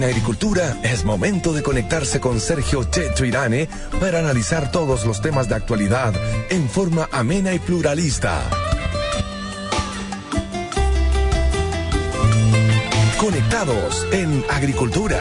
En Agricultura es momento de conectarse con Sergio Checho Irane para analizar todos los temas de actualidad en forma amena y pluralista. Conectados en Agricultura.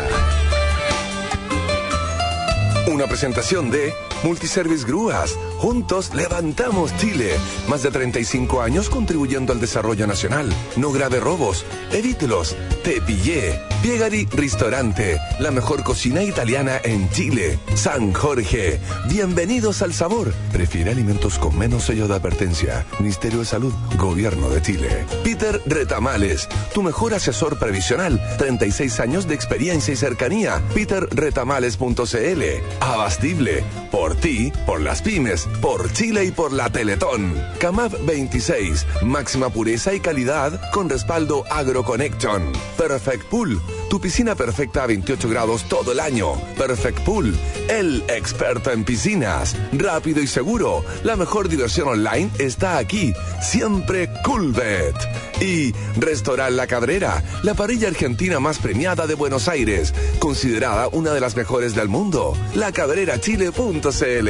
Una presentación de Multiservice Grúas. Juntos levantamos Chile. Más de 35 años contribuyendo al desarrollo nacional. No grave robos. Evítelos. Te pillé. Piegari Ristorante. La mejor cocina italiana en Chile. San Jorge. Bienvenidos al sabor. Prefiere alimentos con menos sello de advertencia. Ministerio de Salud. Gobierno de Chile. Peter Retamales. Tu mejor asesor previsional. 36 años de experiencia y cercanía. peterretamales.cl. Abastible. Por ti, por las pymes, por Chile y por la Teletón. Camaf 26, máxima pureza y calidad con respaldo AgroConnection. Perfect Pool, tu piscina perfecta a 28 grados todo el año. Perfect Pool, el experto en piscinas. Rápido y seguro, la mejor diversión online está aquí. Siempre Coolbet. Y Restaurant La Cabrera, la parrilla argentina más premiada de Buenos Aires, considerada una de las mejores del mundo. lacabrerachile.cl.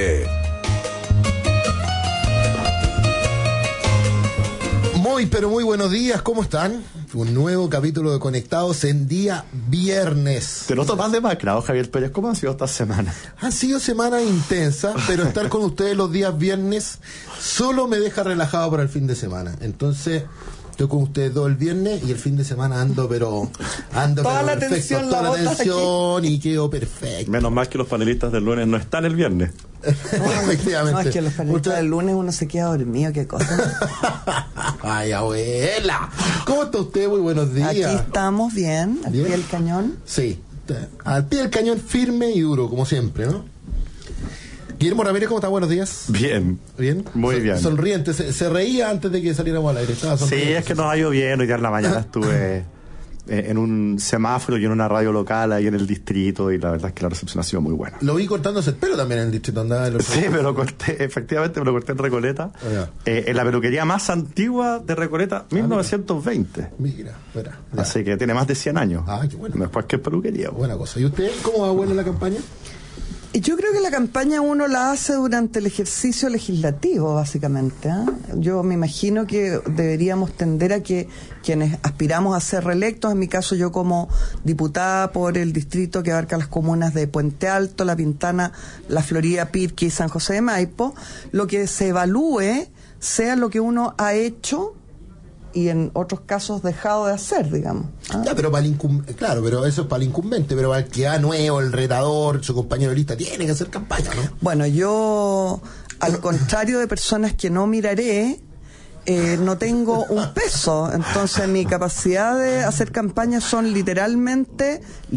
Muy, pero muy buenos días, ¿cómo están? Un nuevo capítulo de Conectados en día viernes. Te noto más demacrado, Javier Pérez. ¿Cómo han sido estas semanas? Han sido semanas intensas, pero estar con ustedes los días viernes solo me deja relajado para el fin de semana. Entonces, estoy con ustedes todo el viernes y el fin de semana ando toda la perfecto, tensión, toda la tensión aquí. Y quedo perfecto. Menos mal que los panelistas del lunes no están el viernes. Efectivamente. No, es que los panelistas del lunes uno se queda dormido, qué cosa. Ay, abuela. ¿Cómo está usted? Muy buenos días. Aquí estamos bien, al pie del cañón. Sí, al pie del cañón, firme y duro, como siempre, ¿no? Guillermo Ramírez, ¿cómo está? Buenos días. Bien. ¿Bien? Muy bien. Sonriente, se reía antes de que saliéramos al aire. Estaba Sí, es que nos ha ido bien. Hoy día en la mañana estuve en un semáforo y en una radio local ahí en el distrito y la verdad es que la recepción ha sido muy buena. Lo vi cortándose el pelo también en el distrito. Sí, me lo corté, efectivamente me lo corté en Recoleta. En la peluquería más antigua de Recoleta, 1920. Mira. Así que tiene más de 100 años. Ah, qué bueno. No es cualquier peluquería. Buena cosa. ¿Y usted cómo va, abuelo, en la campaña? Yo creo que la campaña uno la hace durante el ejercicio legislativo, básicamente, ¿eh? Yo me imagino que deberíamos tender a que quienes aspiramos a ser reelectos, en mi caso yo como diputada por el distrito que abarca las comunas de Puente Alto, La Pintana, La Florida, Pirque y San José de Maipo, lo que se evalúe sea lo que uno ha hecho y en otros casos dejado de hacer, digamos. Ya, pero para el claro, pero eso es para el incumbente, pero para el que va nuevo, el retador, su compañero de lista, tiene que hacer campaña, ¿no? Bueno, yo, al contrario de personas que no miraré, no tengo un peso, entonces mi capacidad de hacer campaña son literalmente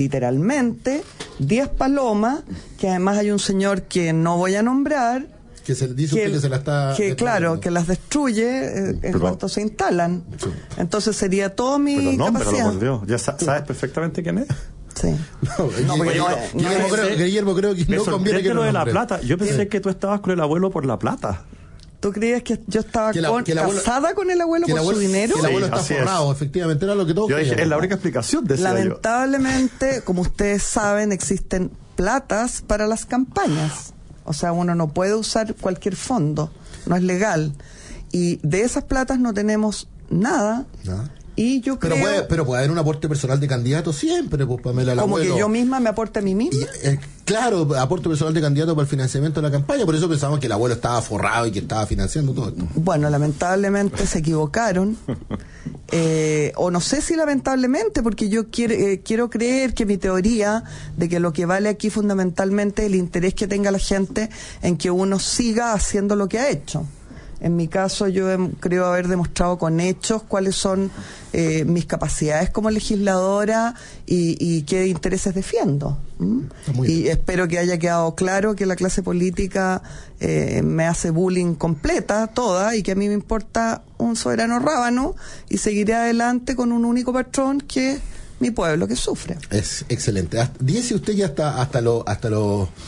10 palomas, que además hay un señor que no voy a nombrar, que se dice que se la está claro, que las destruye en cuanto se instalan. Sí. Entonces sería todo mi capacidad. Pero por Dios, ya sabes perfectamente quién es. Sí. Guillermo, creo que no conviene que lo de la plata. Yo pensé que tú estabas con el abuelo por la plata. ¿Tú creías que yo estaba casada con el abuelo por su dinero? Que el abuelo está forrado, efectivamente, era lo que todos creíamos. Es la única explicación de eso. Lamentablemente, como ustedes saben, existen platas para las campañas. O sea, uno no puede usar cualquier fondo, no es legal. Y de esas platas no tenemos nada. Y yo creo... Pero puede haber un aporte personal de candidato siempre, pues, Pamela, el como abuelo. Que yo misma me aporte a mí misma. Claro, aporte personal de candidato para el financiamiento de la campaña, por eso pensamos que el abuelo estaba forrado y que estaba financiando todo esto. Bueno, lamentablemente se equivocaron. O no sé si lamentablemente, porque yo quiero creer que mi teoría de que lo que vale aquí fundamentalmente es el interés que tenga la gente en que uno siga haciendo lo que ha hecho. En mi caso, yo creo haber demostrado con hechos cuáles son mis capacidades como legisladora y qué intereses defiendo. Y espero que haya quedado claro que la clase política me hace bullying completa, toda, y que a mí me importa un soberano rábano y seguiré adelante con un único patrón que es mi pueblo que sufre. Es excelente. Dice usted ya hasta los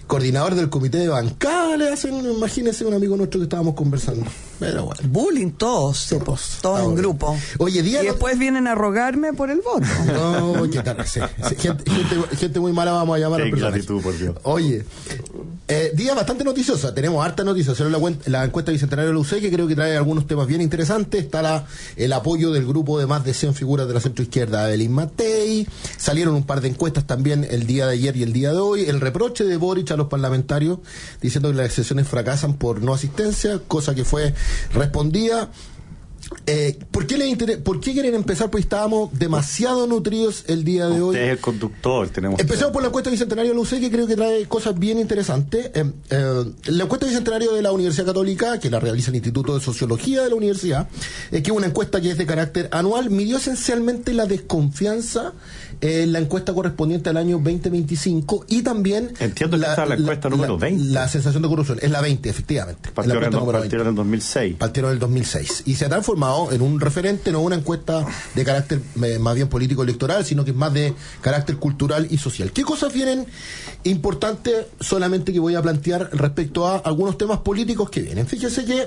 coordinador del comité de bancada le hacen, imagínense, un amigo nuestro que estábamos conversando. Pero bueno. Bullying, todos en grupo. Oye, y después vienen a rogarme por el voto. No, qué tal, sí. Gente muy mala vamos a llamar al personaje. Gratitud, por Dios. Oye, día bastante noticiosa, tenemos harta noticias. La encuesta bicentenario de la UC, que creo que trae algunos temas bien interesantes. Está el apoyo del grupo de más de 100 figuras de la centroizquierda, Evelyn Matei. Salieron un par de encuestas también el día de ayer y el día de hoy. El reproche de Boric a los parlamentarios, diciendo que las sesiones fracasan por no asistencia, cosa que fue respondida. ¿Por qué quieren empezar? Pues estábamos demasiado nutridos el día de hoy. Usted es el conductor. Empecemos por la encuesta bicentenario de la UC, que creo que trae cosas bien interesantes. La encuesta bicentenario de la Universidad Católica, que la realiza el Instituto de Sociología de la Universidad, que es una encuesta que es de carácter anual, midió esencialmente la desconfianza en la encuesta correspondiente al año 2025 y también... Entiendo que está la encuesta número 20. La sensación de corrupción, es la 20, efectivamente. Partieron en el 2006. Partieron en el 2006. Y se ha transformado en un referente, no una encuesta de carácter más bien político-electoral, sino que es más de carácter cultural y social. ¿Qué cosas vienen importantes solamente que voy a plantear respecto a algunos temas políticos que vienen? Fíjese que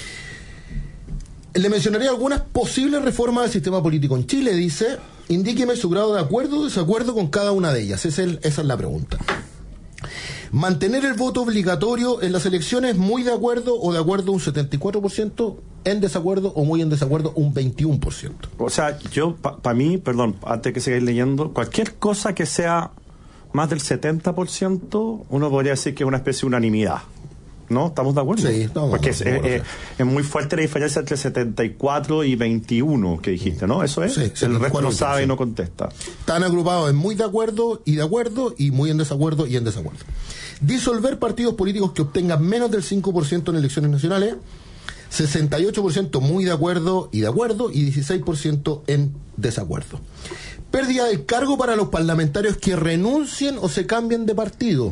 le mencionaré algunas posibles reformas del sistema político en Chile. Dice, indíqueme su grado de acuerdo o desacuerdo con cada una de ellas. Esa es la pregunta. Mantener el voto obligatorio en las elecciones, muy de acuerdo o de acuerdo un 74%, en desacuerdo o muy en desacuerdo un 21%. O sea, yo, para mí, perdón, antes que sigáis leyendo, cualquier cosa que sea más del 70%, uno podría decir que es una especie de unanimidad. ¿No? ¿Estamos de acuerdo? Sí, estamos. Porque es muy fuerte la diferencia entre 74 y 21 que dijiste, ¿no? Eso es. Sí, el resto no sabe y no contesta. Están agrupados en muy de acuerdo y muy en desacuerdo y en desacuerdo. Disolver partidos políticos que obtengan menos del 5% en elecciones nacionales, 68% muy de acuerdo y 16% en desacuerdo. Pérdida del cargo para los parlamentarios que renuncien o se cambien de partido,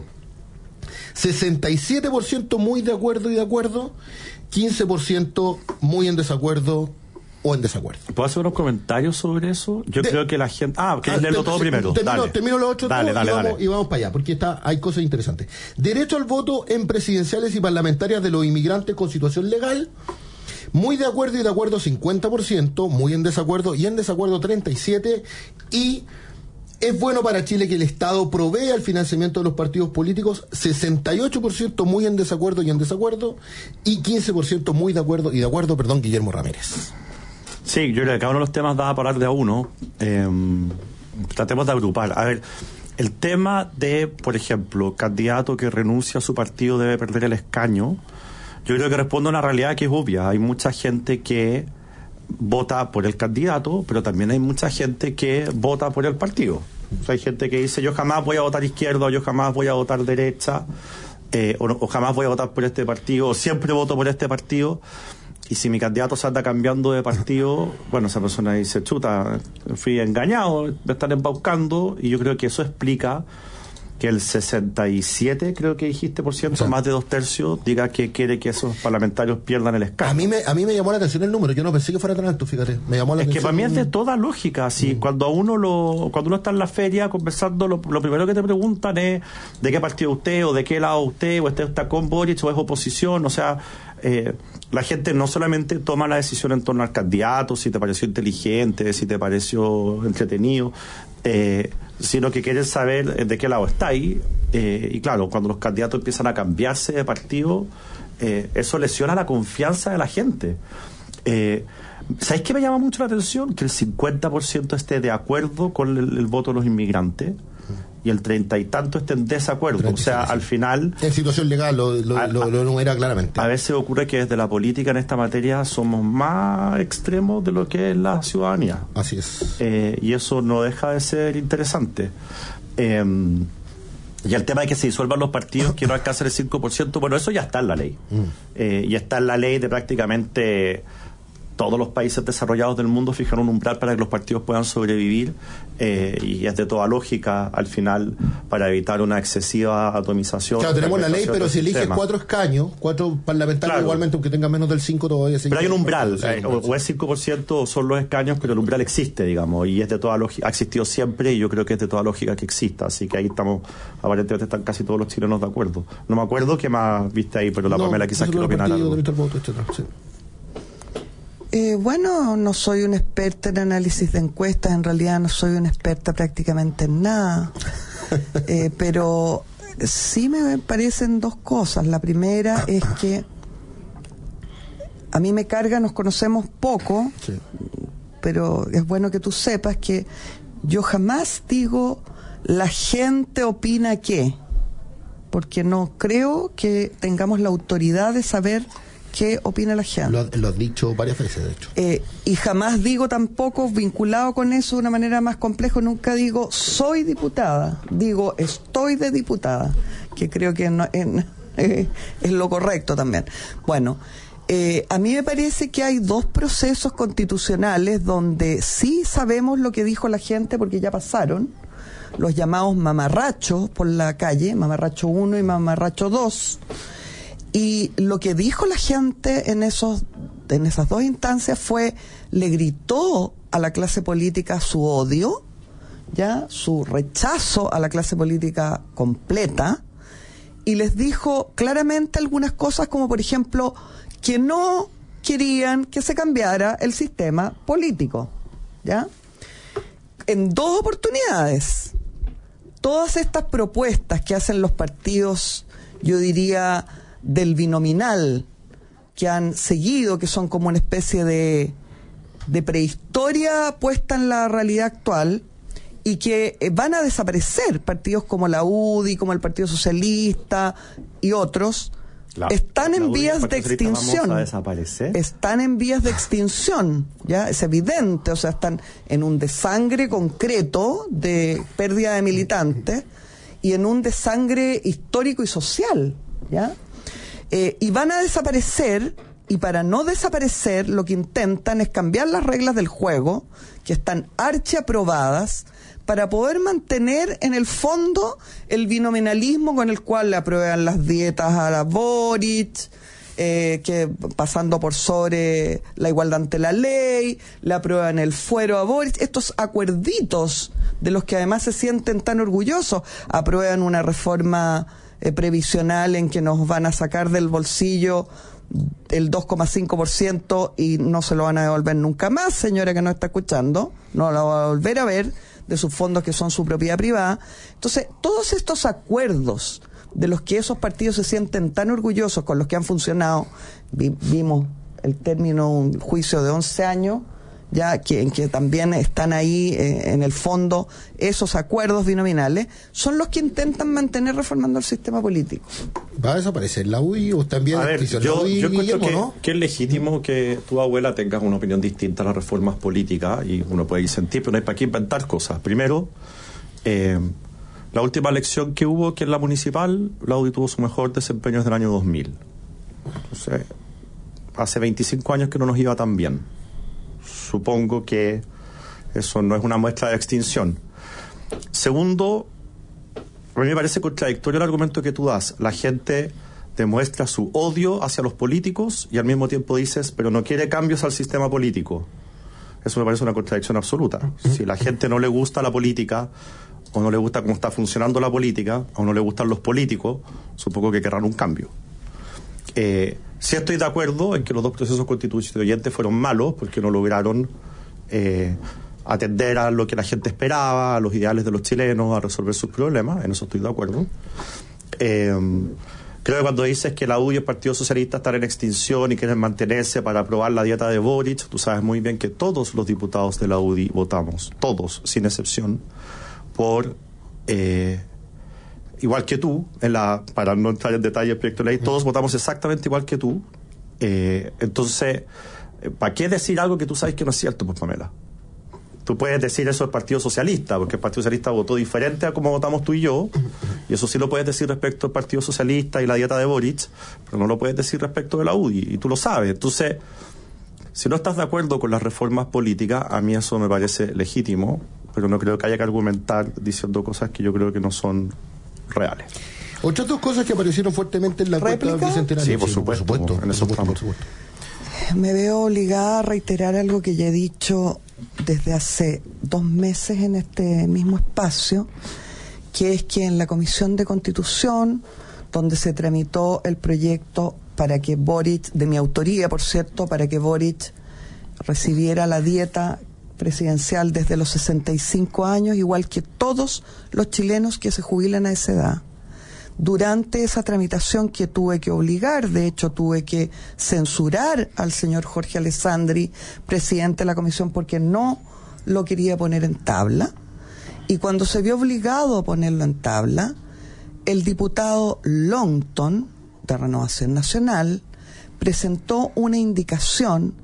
67% muy de acuerdo y 15% muy en desacuerdo o en desacuerdo. ¿Puedo hacer unos comentarios sobre eso? Yo creo que la gente... ¿quieres leerlo todo primero? Termino los otros dale. y vamos para allá, porque hay cosas interesantes. Derecho al voto en presidenciales y parlamentarias de los inmigrantes con situación legal, muy de acuerdo y 50%, muy en desacuerdo y en desacuerdo 37%, y... ¿Es bueno para Chile que el Estado provea el financiamiento de los partidos políticos? 68% muy en desacuerdo y 15% muy de acuerdo y Guillermo Ramírez. Sí, yo creo que cada uno de los temas da para hablar de a uno. Tratemos de agrupar. A ver, el tema de, por ejemplo, candidato que renuncia a su partido debe perder el escaño, yo creo que responde a una realidad que es obvia. Hay mucha gente que vota por el candidato, pero también hay mucha gente que vota por el partido. O sea, hay gente que dice, yo jamás voy a votar izquierda, o yo jamás voy a votar derecha, o jamás voy a votar por este partido, o siempre voto por este partido. Y si mi candidato se anda cambiando de partido, bueno, esa persona dice, chuta, fui engañado, me están embaucando, y yo creo que eso explica que el 67, creo que dijiste, por ciento, más de 2/3, diga que quiere que esos parlamentarios pierdan el escaño. A mí me llamó la atención el número, yo no pensé que fuera tan alto, fíjate. Me llamó la atención. Es que para mí es de toda lógica, sí. Cuando uno está en la feria conversando, lo primero que te preguntan es de qué partido usted, o de qué lado usted, o usted está con Boric, o es oposición, o sea... la gente no solamente toma la decisión en torno al candidato, si te pareció inteligente, si te pareció entretenido, sino que quieren saber de qué lado está ahí. Y claro, cuando los candidatos empiezan a cambiarse de partido, eso lesiona la confianza de la gente. ¿Sabéis qué me llama mucho la atención? Que el 50% esté de acuerdo con el voto de los inmigrantes y el 30 y tanto esté en desacuerdo. O sea, al final... En situación legal lo enumera claramente. A veces ocurre que desde la política en esta materia somos más extremos de lo que es la ciudadanía. Así es. Y eso no deja de ser interesante. Y el tema de que se disuelvan los partidos que no alcancen el 5%, bueno, eso ya está en la ley. Y está en la ley de prácticamente todos los países desarrollados del mundo fijan un umbral para que los partidos puedan sobrevivir, y es de toda lógica al final para evitar una excesiva atomización. Claro, tenemos la ley, pero si eliges 4 escaños, 4 parlamentarios, claro, igualmente, aunque tenga menos del 5 todavía. Pero hay un umbral, o es 5% o son los escaños, pero el umbral existe, digamos, y es de toda lógica, ha existido siempre, y yo creo que es de toda lógica que exista, así que ahí aparentemente están casi todos los chilenos de acuerdo. No me acuerdo qué más viste ahí, pero la Pamela quizás quiere opinar algo. Bueno, no soy una experta en análisis de encuestas, en realidad no soy una experta prácticamente en nada, pero sí me parecen 2 cosas. La primera es que a mí me carga, nos conocemos poco, sí, pero es bueno que tú sepas que yo jamás digo la gente opina qué, porque no creo que tengamos la autoridad de saber qué opina la gente. Lo has dicho varias veces, de hecho. Y jamás digo tampoco, vinculado con eso de una manera más compleja, nunca digo soy diputada, digo estoy de diputada, que creo que no, es lo correcto también. Bueno, a mí me parece que hay 2 procesos constitucionales donde sí sabemos lo que dijo la gente porque ya pasaron, los llamados mamarrachos por la calle, mamarracho 1 y mamarracho 2. Y lo que dijo la gente en esas 2 instancias le gritó a la clase política su odio, ya, su rechazo a la clase política completa, y les dijo claramente algunas cosas como, por ejemplo, que no querían que se cambiara el sistema político, ¿ya? En 2 oportunidades. Todas estas propuestas que hacen los partidos, yo diría, del binominal, que han seguido, que son como una especie de prehistoria puesta en la realidad actual, y que van a desaparecer, partidos como la UDI, como el Partido Socialista y otros, están en vías de extinción. Están en vías de extinción, ya es evidente, o sea, están en un desangre concreto de pérdida de militantes y en un desangre histórico y social, ya. Y van a desaparecer, y para no desaparecer lo que intentan es cambiar las reglas del juego, que están archiaprobadas, para poder mantener en el fondo el binominalismo con el cual le aprueban las dietas a la Boric, que pasando por sobre la igualdad ante la ley, le aprueban el fuero a Boric, estos acuerditos de los que además se sienten tan orgullosos, aprueban una reforma previsional en que nos van a sacar del bolsillo el 2,5% y no se lo van a devolver nunca más, señora que no está escuchando, no la va a volver a ver, de sus fondos que son su propiedad privada. Entonces, todos estos acuerdos de los que esos partidos se sienten tan orgullosos, con los que han funcionado, vimos el término, un juicio de 11 años, ya en que también están ahí en el fondo esos acuerdos binominales, son los que intentan mantener reformando el sistema político. ¿Va a desaparecer la UDI o también? A ver, yo encuentro que es legítimo que tu abuela tengas una opinión distinta a las reformas políticas, y uno puede sentir, pero no hay para qué inventar cosas. Primero, la última elección que hubo, que es la municipal, la UDI tuvo su mejor desempeño desde el año 2000. Entonces, hace 25 años que no nos iba tan bien. Supongo que eso no es una muestra de extinción. Segundo, a mí me parece contradictorio el argumento que tú das. La gente demuestra su odio hacia los políticos y al mismo tiempo dices, pero no quiere cambios al sistema político. Eso me parece una contradicción absoluta. Si la gente no le gusta la política, o no le gusta cómo está funcionando la política, o no le gustan los políticos, supongo que querrán un cambio. Sí estoy de acuerdo en que los 2 procesos constituyentes fueron malos porque no lograron atender a lo que la gente esperaba, a los ideales de los chilenos, a resolver sus problemas. En eso estoy de acuerdo. Creo que cuando dices que la UDI y el Partido Socialista están en extinción y quieren mantenerse para aprobar la dieta de Boric, tú sabes muy bien que todos los diputados de la UDI votamos, todos, sin excepción, por... igual que tú, para no entrar en detalle el proyecto de ley, todos votamos exactamente igual que tú. Entonces, ¿para qué decir algo que tú sabes que no es cierto, pues, Pamela? Tú puedes decir eso del Partido Socialista, porque el Partido Socialista votó diferente a como votamos tú y yo, y eso sí lo puedes decir respecto al Partido Socialista y la dieta de Boric, pero no lo puedes decir respecto de la UDI, y tú lo sabes. Entonces, Si no estás de acuerdo con las reformas políticas, a mí eso me parece legítimo, pero no creo que haya que argumentar diciendo cosas que yo creo que no son reales. Otras dos cosas que aparecieron fuertemente en la ¿Réplica? cuenta bicentenaria. Sí, por supuesto. En eso estamos. Me veo obligada a reiterar algo que ya he dicho desde hace 2 meses en este mismo espacio, que es que en la Comisión de Constitución, donde se tramitó el proyecto para que Boric, de mi autoría por cierto, para que Boric recibiera la dieta presidencial desde los 65 años, igual que todos los chilenos que se jubilan a esa edad. Durante esa tramitación que tuve que obligar, de hecho tuve que censurar al señor Jorge Alessandri, presidente de la comisión, porque no lo quería poner en tabla, y cuando se vio obligado a ponerlo en tabla, el diputado Longton, de Renovación Nacional, presentó una indicación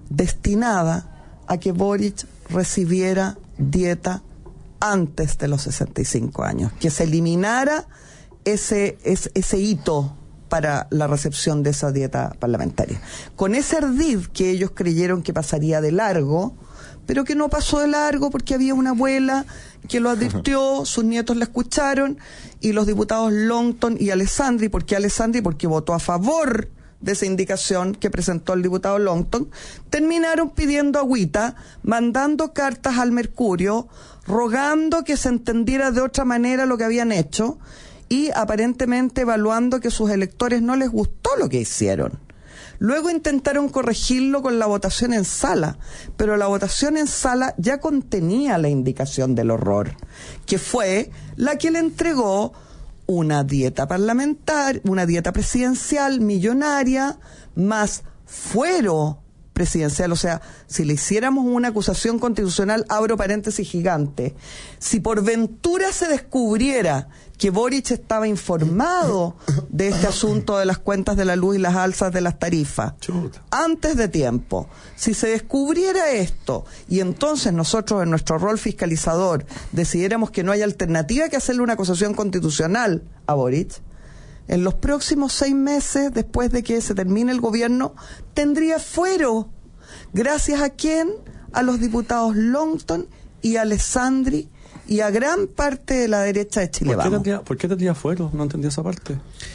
destinada a que Boric recibiera dieta antes de los 65 años, que se eliminara ese hito para la recepción de esa dieta parlamentaria. Con ese ardid que ellos creyeron que pasaría de largo, pero que no pasó de largo porque había una abuela que lo advirtió, sus nietos la escucharon, y los diputados Longton y Alessandri, porque votó a favor de esa indicación que presentó el diputado Longton, terminaron pidiendo agüita, mandando cartas al Mercurio, rogando que se entendiera de otra manera lo que habían hecho, y aparentemente evaluando que a sus electores no les gustó lo que hicieron. Luego intentaron corregirlo con la votación en sala, pero la votación en sala ya contenía la indicación del horror, que fue la que le entregó una dieta parlamentaria, una dieta presidencial millonaria, más fuero presidencial. O sea, si le hiciéramos una acusación constitucional, abro paréntesis gigante, si por ventura se descubriera que Boric estaba informado de este asunto de las cuentas de la luz y las alzas de las tarifas antes de tiempo, si se descubriera esto y entonces nosotros en nuestro rol fiscalizador decidiéramos que no hay alternativa que hacerle una acusación constitucional a Boric, en los próximos 6 meses, después de que se termine el gobierno, tendría fuero. ¿Gracias a quién? A los diputados Longton y Alessandri y a gran parte de la derecha de Chile Vamos. ¿Por qué tendría fuero? No entendía esa parte.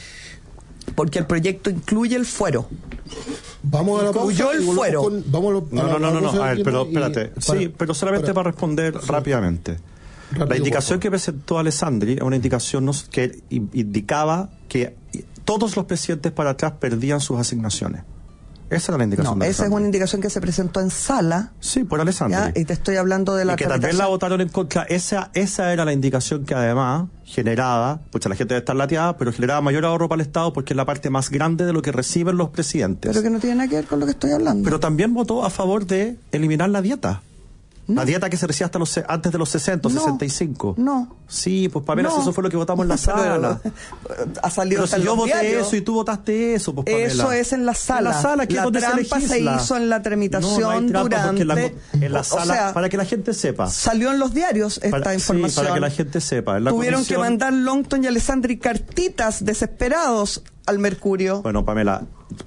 Porque el proyecto incluye el fuero. Vamos a la pausa. Incluyó el fuero. No. A ver, pero espérate. Sí, pero solamente para responder rápidamente. La indicación que presentó Alessandri es una indicación que indicaba que todos los presidentes para atrás perdían sus asignaciones. Esa era la indicación. No, esa es una indicación que se presentó en sala. Sí, por Alessandri. Y te estoy hablando de la y que también la votaron en contra. Esa era la indicación que además generaba, la gente debe estar lateada, pero generaba mayor ahorro para el Estado porque es la parte más grande de lo que reciben los presidentes. Pero que no tiene nada que ver con lo que estoy hablando. Pero también votó a favor de eliminar la dieta. No. La dieta que se recibía antes de los 60, 65. No. Sí, pues Pamela, eso fue lo que votamos en la sala. Ha salido. Pero si yo voté diarios. Eso y tú votaste eso, pues Pamela. Eso es en la sala. En la sala, que la trampa se hizo en la tramitación durante. En la sala, o sea, para que la gente sepa. Salió en los diarios esta información. Sí, para que la gente sepa. Tuvieron que mandar Longton y Alessandri cartitas desesperados al Mercurio. Bueno, Pamela,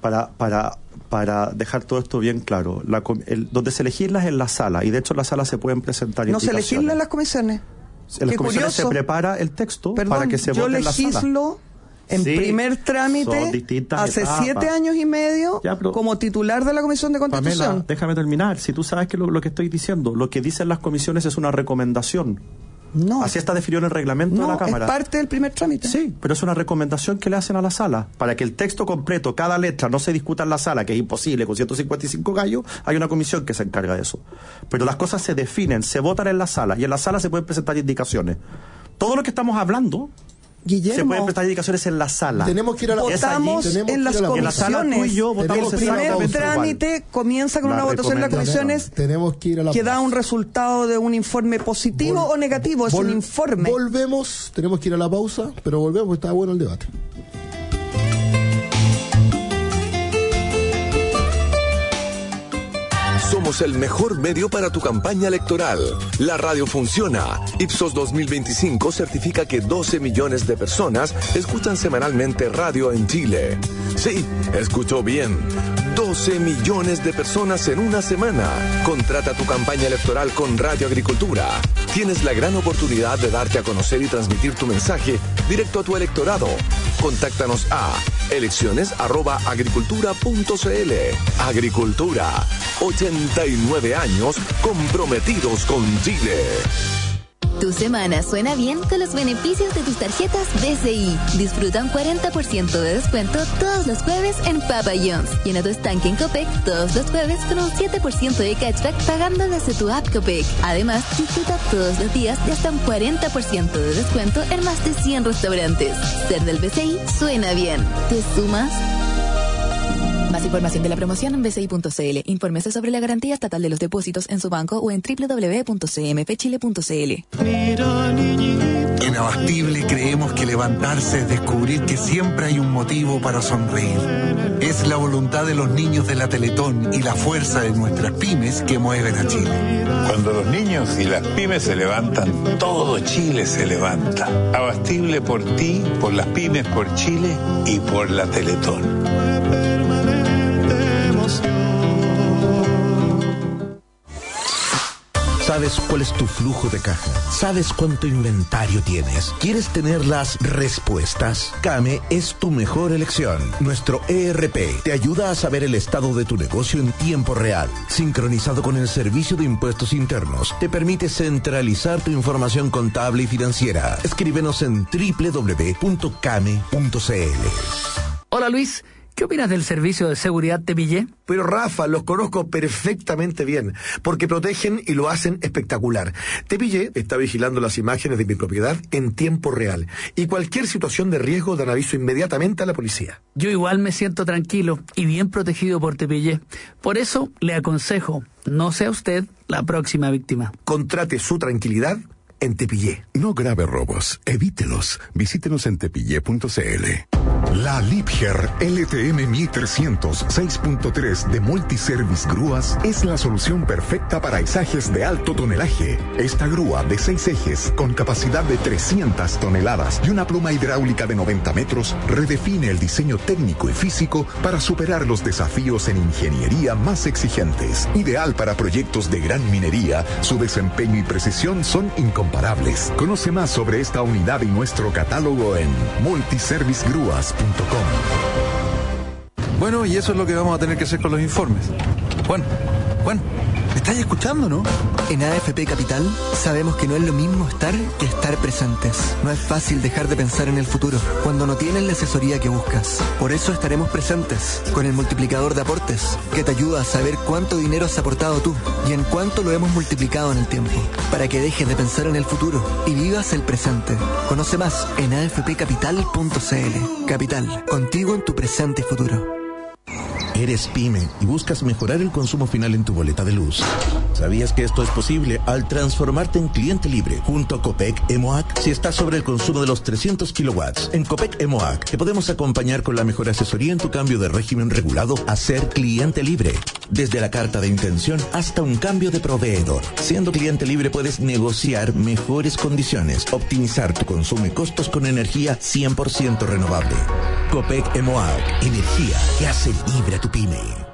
para dejar todo esto bien claro, donde se legisla es en la sala, y de hecho en la sala se pueden presentar indicaciones. No se legisla en las comisiones. En las comisiones se prepara el texto para que se vote en la sala. Yo legislo en primer trámite hace 7 años y medio como titular de la Comisión de Constitución. Pamela, déjame terminar. Si tú sabes que lo que estoy diciendo, lo que dicen las comisiones es una recomendación. No. Así está definido en el reglamento de la Cámara. Es parte del primer trámite. Sí, pero es una recomendación que le hacen a la sala. Para que el texto completo, cada letra, no se discuta en la sala, que es imposible, con 155 gallos, hay una comisión que se encarga de eso. Pero las cosas se definen, se votan en la sala, y en la sala se pueden presentar indicaciones. Todo lo que estamos hablando, Guillermo, se pueden presentar indicaciones en la sala. Tenemos que ir a la votamos en las comisiones. En la sala tú y yo votamos el primer trámite comienza con una votación en las comisiones. Tenemos que ir a la que da un resultado de un informe positivo o negativo. Es un informe. Volvemos, tenemos que ir a la pausa, pero volvemos porque está bueno el debate. Somos somos el mejor medio para tu campaña electoral. La radio funciona. Ipsos 2025 certifica que 12 millones de personas escuchan semanalmente radio en Chile. Sí, escuchó bien. 12 millones de personas en una semana. Contrata tu campaña electoral con Radio Agricultura. Tienes la gran oportunidad de darte a conocer y transmitir tu mensaje directo a tu electorado. Contáctanos a elecciones@agricultura.cl. Agricultura, 89 años comprometidos con Chile. Tu semana suena bien con los beneficios de tus tarjetas BCI. Disfruta un 40% de descuento todos los jueves en Papa John's. Llena tu estanque en Copec todos los jueves con un 7% de cashback pagando desde tu app Copec. Además, disfruta todos los días de hasta un 40% de descuento en más de 100 restaurantes. Ser del BCI suena bien. ¿Te sumas? Más información de la promoción en bci.cl. Infórmese sobre la garantía estatal de los depósitos en su banco o en www.cmfchile.cl. En Abastible creemos que levantarse es descubrir que siempre hay un motivo para sonreír. Es la voluntad de los niños de la Teletón y la fuerza de nuestras pymes que mueven a Chile. Cuando los niños y las pymes se levantan, todo Chile se levanta. Abastible por ti, por las pymes, por Chile y por la Teletón. ¿Sabes cuál es tu flujo de caja? ¿Sabes cuánto inventario tienes? ¿Quieres tener las respuestas? Kame es tu mejor elección. Nuestro ERP te ayuda a saber el estado de tu negocio en tiempo real. Sincronizado con el Servicio de Impuestos Internos, te permite centralizar tu información contable y financiera. Escríbenos en www.kame.cl. Hola Luis, ¿qué opinas del servicio de seguridad Tepillé? Pero Rafa, los conozco perfectamente bien, porque protegen y lo hacen espectacular. Tepillé está vigilando las imágenes de mi propiedad en tiempo real, y cualquier situación de riesgo dan aviso inmediatamente a la policía. Yo igual me siento tranquilo y bien protegido por Tepillé. Por eso le aconsejo, no sea usted la próxima víctima. Contrate su tranquilidad en Tepillé. No grave robos, evítelos. Visítenos en tepillé.cl. La Liebherr LTM 1300 6.3 de Multiservice Grúas es la solución perfecta para izajes de alto tonelaje. Esta grúa de 6 ejes con capacidad de 300 toneladas y una pluma hidráulica de 90 metros redefine el diseño técnico y físico para superar los desafíos en ingeniería más exigentes. Ideal para proyectos de gran minería, su desempeño y precisión son incomparables. Conoce más sobre esta unidad y nuestro catálogo en multiservicegrúas.com. Bueno, y eso es lo que vamos a tener que hacer con los informes. Juan, ¿me estás escuchando, no? En AFP Capital sabemos que no es lo mismo estar que estar presentes. No es fácil dejar de pensar en el futuro cuando no tienes la asesoría que buscas. Por eso estaremos presentes con el multiplicador de aportes, que te ayuda a saber cuánto dinero has aportado tú y en cuánto lo hemos multiplicado en el tiempo, para que dejes de pensar en el futuro y vivas el presente. Conoce más en afpcapital.cl. Capital, contigo en tu presente y futuro. Eres pyme y buscas mejorar el consumo final en tu boleta de luz. ¿Sabías que esto es posible al transformarte en cliente libre junto a Copec EMOAC? Si estás sobre el consumo de los 300 kilowatts, en Copec EMOAC te podemos acompañar con la mejor asesoría en tu cambio de régimen regulado a ser cliente libre. Desde la carta de intención hasta un cambio de proveedor. Siendo cliente libre puedes negociar mejores condiciones, optimizar tu consumo y costos con energía 100% renovable. Copec EMOAC, energía que hace libre a tu pyme.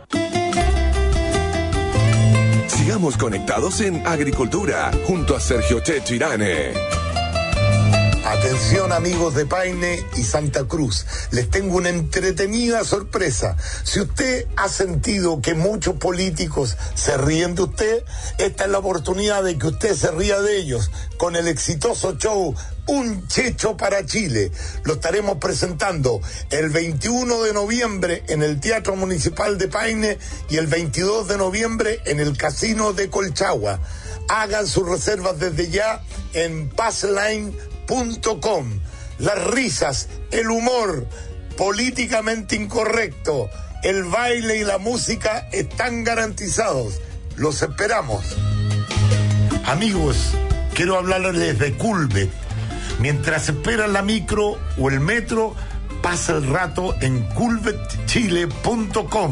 Sigamos conectados en Agricultura, junto a Sergio Checho Irane. Atención amigos de Paine y Santa Cruz, les tengo una entretenida sorpresa. Si usted ha sentido que muchos políticos se ríen de usted, esta es la oportunidad de que usted se ría de ellos con el exitoso show Un Checho para Chile. Lo estaremos presentando el 21 de noviembre en el Teatro Municipal de Paine y el 22 de noviembre en el Casino de Colchagua. Hagan sus reservas desde ya en passline.com. Las risas, el humor políticamente incorrecto, el baile y la música están garantizados. Los esperamos. Amigos, quiero hablarles de Culvet. Mientras esperan la micro o el metro, pasa el rato en culvetchile.com.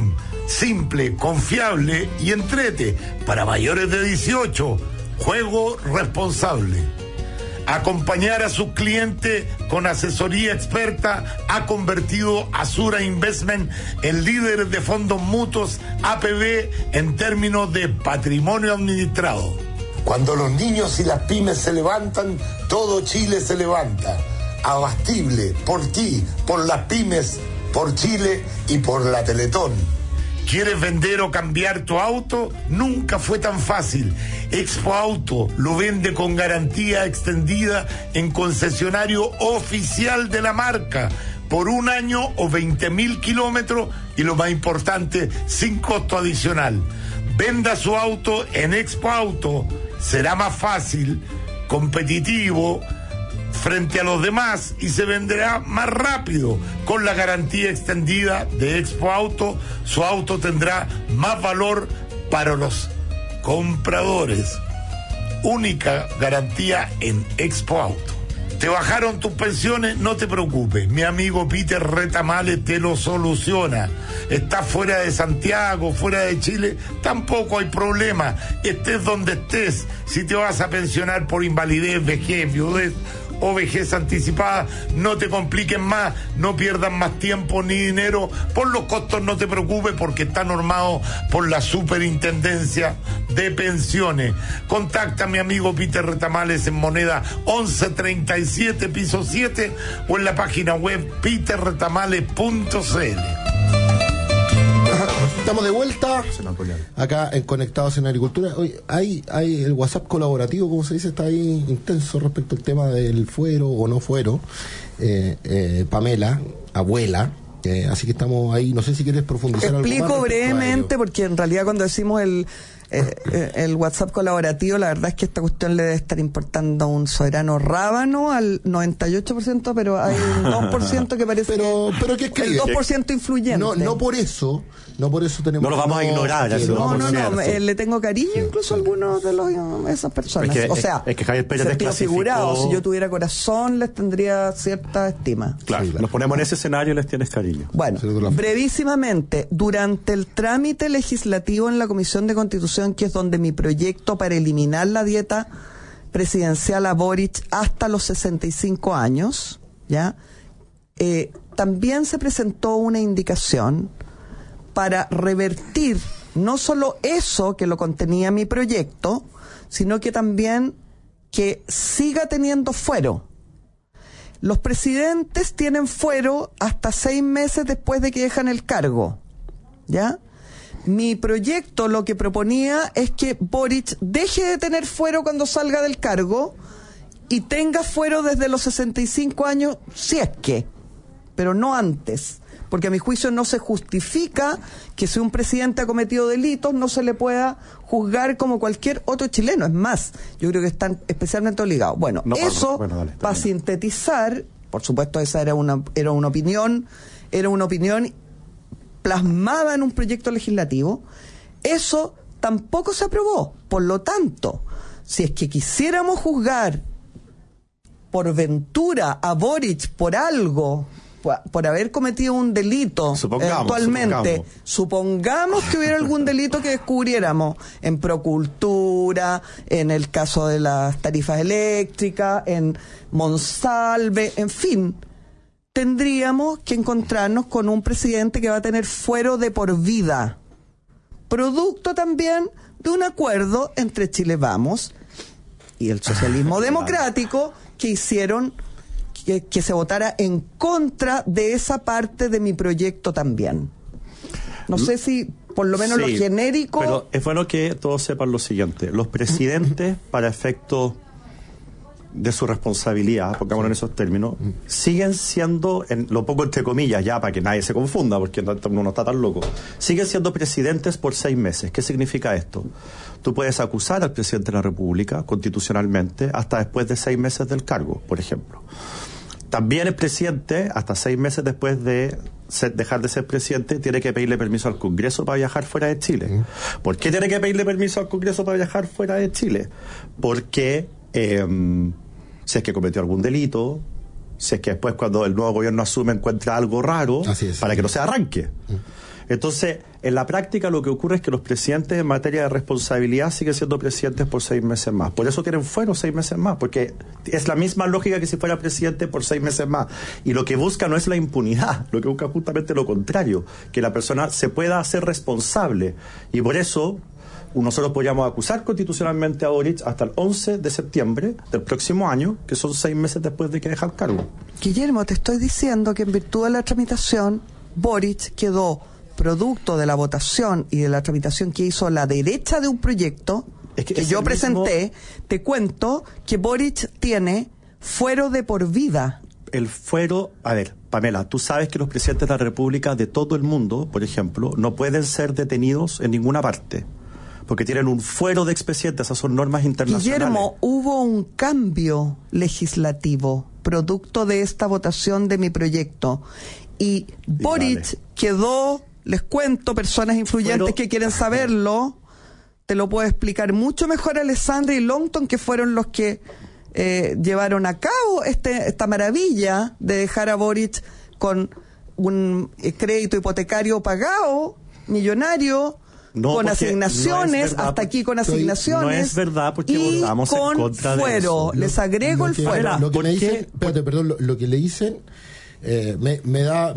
simple, confiable y entrete. Para mayores de 18, juego responsable. Acompañar a sus clientes con asesoría experta ha convertido a Sura Investment en líder de fondos mutuos APB en términos de patrimonio administrado. Cuando los niños y las pymes se levantan, todo Chile se levanta. Abastible, por ti, por las pymes, por Chile y por la Teletón. ¿Quieres vender o cambiar tu auto? Nunca fue tan fácil. Expo Auto lo vende con garantía extendida en concesionario oficial de la marca por 1 año o 20.000 kilómetros y lo más importante, sin costo adicional. Venda su auto en Expo Auto. Será más fácil, competitivo frente a los demás y se venderá más rápido. Con la garantía extendida de Expo Auto, su auto tendrá más valor para los compradores. Única garantía en Expo Auto. ¿Te bajaron tus pensiones? No te preocupes, mi amigo Peter Retamales te lo soluciona. Estás fuera de Santiago, fuera de Chile, tampoco hay problema. Estés donde estés, si te vas a pensionar por invalidez, vejez, viudez o vejez anticipada, no te compliquen más, no pierdan más tiempo ni dinero. Por los costos no te preocupes porque está normado por la Superintendencia de Pensiones. Contacta a mi amigo Peter Retamales en Moneda 1137 piso 7 o en la página web peterretamales.cl. Estamos de vuelta acá en Conectados en Agricultura. Hoy hay el WhatsApp colaborativo, como se dice, está ahí intenso respecto al tema del fuero o no fuero. Pamela, abuela. Así que estamos ahí. No sé si quieres profundizar algo más. Explico brevemente, porque en realidad cuando decimos el WhatsApp colaborativo, la verdad es que esta cuestión le debe estar importando un soberano rábano al 98%, pero hay un 2% que parece pero que escribe. El 2% influyente. No por eso tenemos. No lo vamos a ignorar. No, le tengo cariño incluso a algunos de esas personas. Es que Javier Pérez sentido figurado, si yo tuviera corazón les tendría cierta estima. Claro, nos ponemos en ese escenario y les tienes cariño. Bueno, brevísimamente, durante el trámite legislativo en la Comisión de Constitución, que es donde mi proyecto para eliminar la dieta presidencial a Boric hasta los 65 años, ¿ya? También se presentó una indicación para revertir no solo eso que lo contenía mi proyecto, sino que también que siga teniendo fuero. Los presidentes tienen fuero hasta 6 meses después de que dejan el cargo, ¿ya? Mi proyecto lo que proponía es que Boric deje de tener fuero cuando salga del cargo y tenga fuero desde los 65 años, si es que, pero no antes, porque a mi juicio no se justifica que si un presidente ha cometido delitos no se le pueda juzgar como cualquier otro chileno. Es más, yo creo que están especialmente obligados. Bueno, para sintetizar, por supuesto esa era una opinión plasmada en un proyecto legislativo, eso tampoco se aprobó. Por lo tanto, si es que quisiéramos juzgar por ventura a Boric por algo, por haber cometido un delito, actualmente, supongamos que hubiera algún delito que descubriéramos en Procultura, en el caso de las tarifas eléctricas, en Monsalve, en fin, tendríamos que encontrarnos con un presidente que va a tener fuero de por vida, producto también de un acuerdo entre Chile Vamos y el socialismo democrático que hicieron que se votara en contra de esa parte de mi proyecto también. No sé si por lo menos lo genérico... Pero es bueno que todos sepan lo siguiente. Los presidentes, para efectos de su responsabilidad, pongámoslo en esos términos, siguen siendo, en lo poco entre comillas, ya para que nadie se confunda, porque uno no está tan loco, siguen siendo presidentes por 6 meses. ¿Qué significa esto? Tú puedes acusar al presidente de la República constitucionalmente hasta después de 6 meses del cargo, por ejemplo. También el presidente, hasta 6 meses después de dejar de ser presidente, tiene que pedirle permiso al Congreso para viajar fuera de Chile. ¿Por qué tiene que pedirle permiso al Congreso para viajar fuera de Chile? Porque si es que cometió algún delito, si es que después cuando el nuevo gobierno asume encuentra algo raro, para que no se arranque. Entonces, en la práctica lo que ocurre es que los presidentes en materia de responsabilidad siguen siendo presidentes por 6 meses más. Por eso tienen fuero 6 meses más, porque es la misma lógica que si fuera presidente por 6 meses más. Y lo que busca no es la impunidad, lo que busca justamente lo contrario, que la persona se pueda hacer responsable. Y por eso nosotros podríamos acusar constitucionalmente a Boric hasta el 11 de septiembre del próximo año, que son 6 meses después de que deja el cargo. Guillermo, te estoy diciendo que en virtud de la tramitación, Boric quedó producto de la votación y de la tramitación que hizo la derecha de un proyecto que yo presenté. Te cuento que Boric tiene fuero de por vida. El fuero, a ver, Pamela, tú sabes que los presidentes de la República de todo el mundo, por ejemplo, no pueden ser detenidos en ninguna parte, porque tienen un fuero de expresidentes, esas son normas internacionales. Guillermo, hubo un cambio legislativo producto de esta votación de mi proyecto, y Boric quedó, les cuento, personas influyentes que quieren saberlo, te lo puedo explicar mucho mejor Alessandra y Longton, que fueron los que llevaron a cabo esta maravilla de dejar a Boric con un crédito hipotecario pagado, millonario, con asignaciones, no verdad, hasta aquí con asignaciones. No es verdad, porque y votamos en contra fuero. de eso. Les agrego el fuero. Lo que me dicen, espérate, perdón, lo que le dicen me da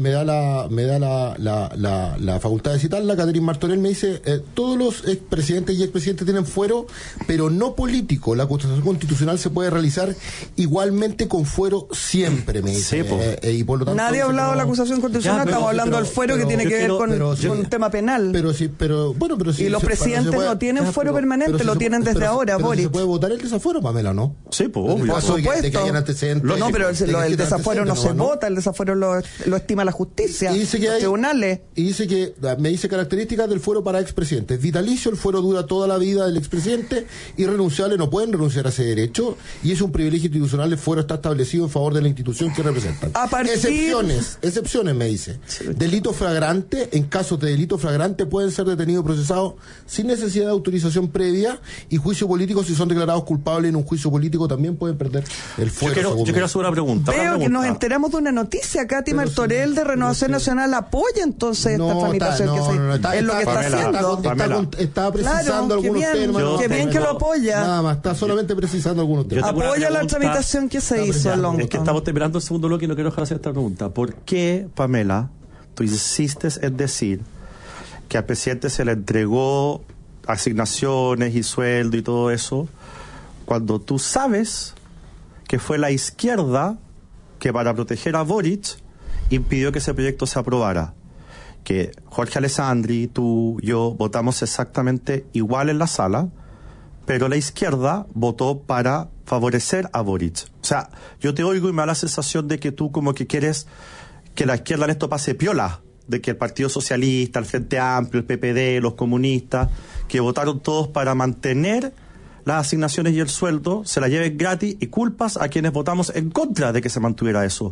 la facultad de citarla. Catherine Martorell me dice, todos los expresidentes y expresidentes tienen fuero, pero no político. La Constitución Constitucional se puede realizar igualmente con fuero siempre, me dice. Sí, y por lo tanto, nadie ha hablado de la acusación constitucional, estamos hablando del fuero que tiene que ver con un tema penal. Pero sí, y los presidentes no tienen fuero permanente, lo tienen desde ahora, Boric. ¿Se puede votar el desafuero, Pamela, no? Sí, pues obvio. Por supuesto. De que hayan antecedentes. No, pero el desafuero no se vota, el desafuero lo estima la justicia, y dice que los tribunales. Y dice que, me dice características del fuero para expresidentes: vitalicio, el fuero dura toda la vida del expresidente, irrenunciable, no pueden renunciar a ese derecho, y es un privilegio institucional, el fuero está establecido en favor de la institución que representan. Excepciones, me dice. Delito flagrante, en casos de delito flagrante pueden ser detenidos y procesados sin necesidad de autorización previa, y juicio político, si son declarados culpables en un juicio político, también pueden perder el fuero. Yo quiero hacer una pregunta. Veo que nos enteramos de una noticia. Katy Martorell de Renovación Nacional apoya entonces esta tramitación es lo que está haciendo. Está precisando algunos temas. Qué bien que lo apoya. Nada más, está solamente precisando algunos temas. Apoya la tramitación que se hizo, Longton. Es que estamos terminando el segundo bloque y no quiero dejar de hacer esta pregunta. ¿Por qué, Pamela, tú insistes en decir que al presidente se le entregó asignaciones y sueldo y todo eso, cuando tú sabes que fue la izquierda que, para proteger a Boric, impidió que ese proyecto se aprobara? Que Jorge Alessandri, tú, yo, votamos exactamente igual en la sala, pero la izquierda votó para favorecer a Boric. O sea, yo te oigo y me da la sensación de que tú como que quieres que la izquierda en esto pase piola, de que el Partido Socialista, el Frente Amplio, el PPD, los comunistas, que votaron todos para mantener las asignaciones y el sueldo, se la lleven gratis, y culpas a quienes votamos en contra de que se mantuviera eso.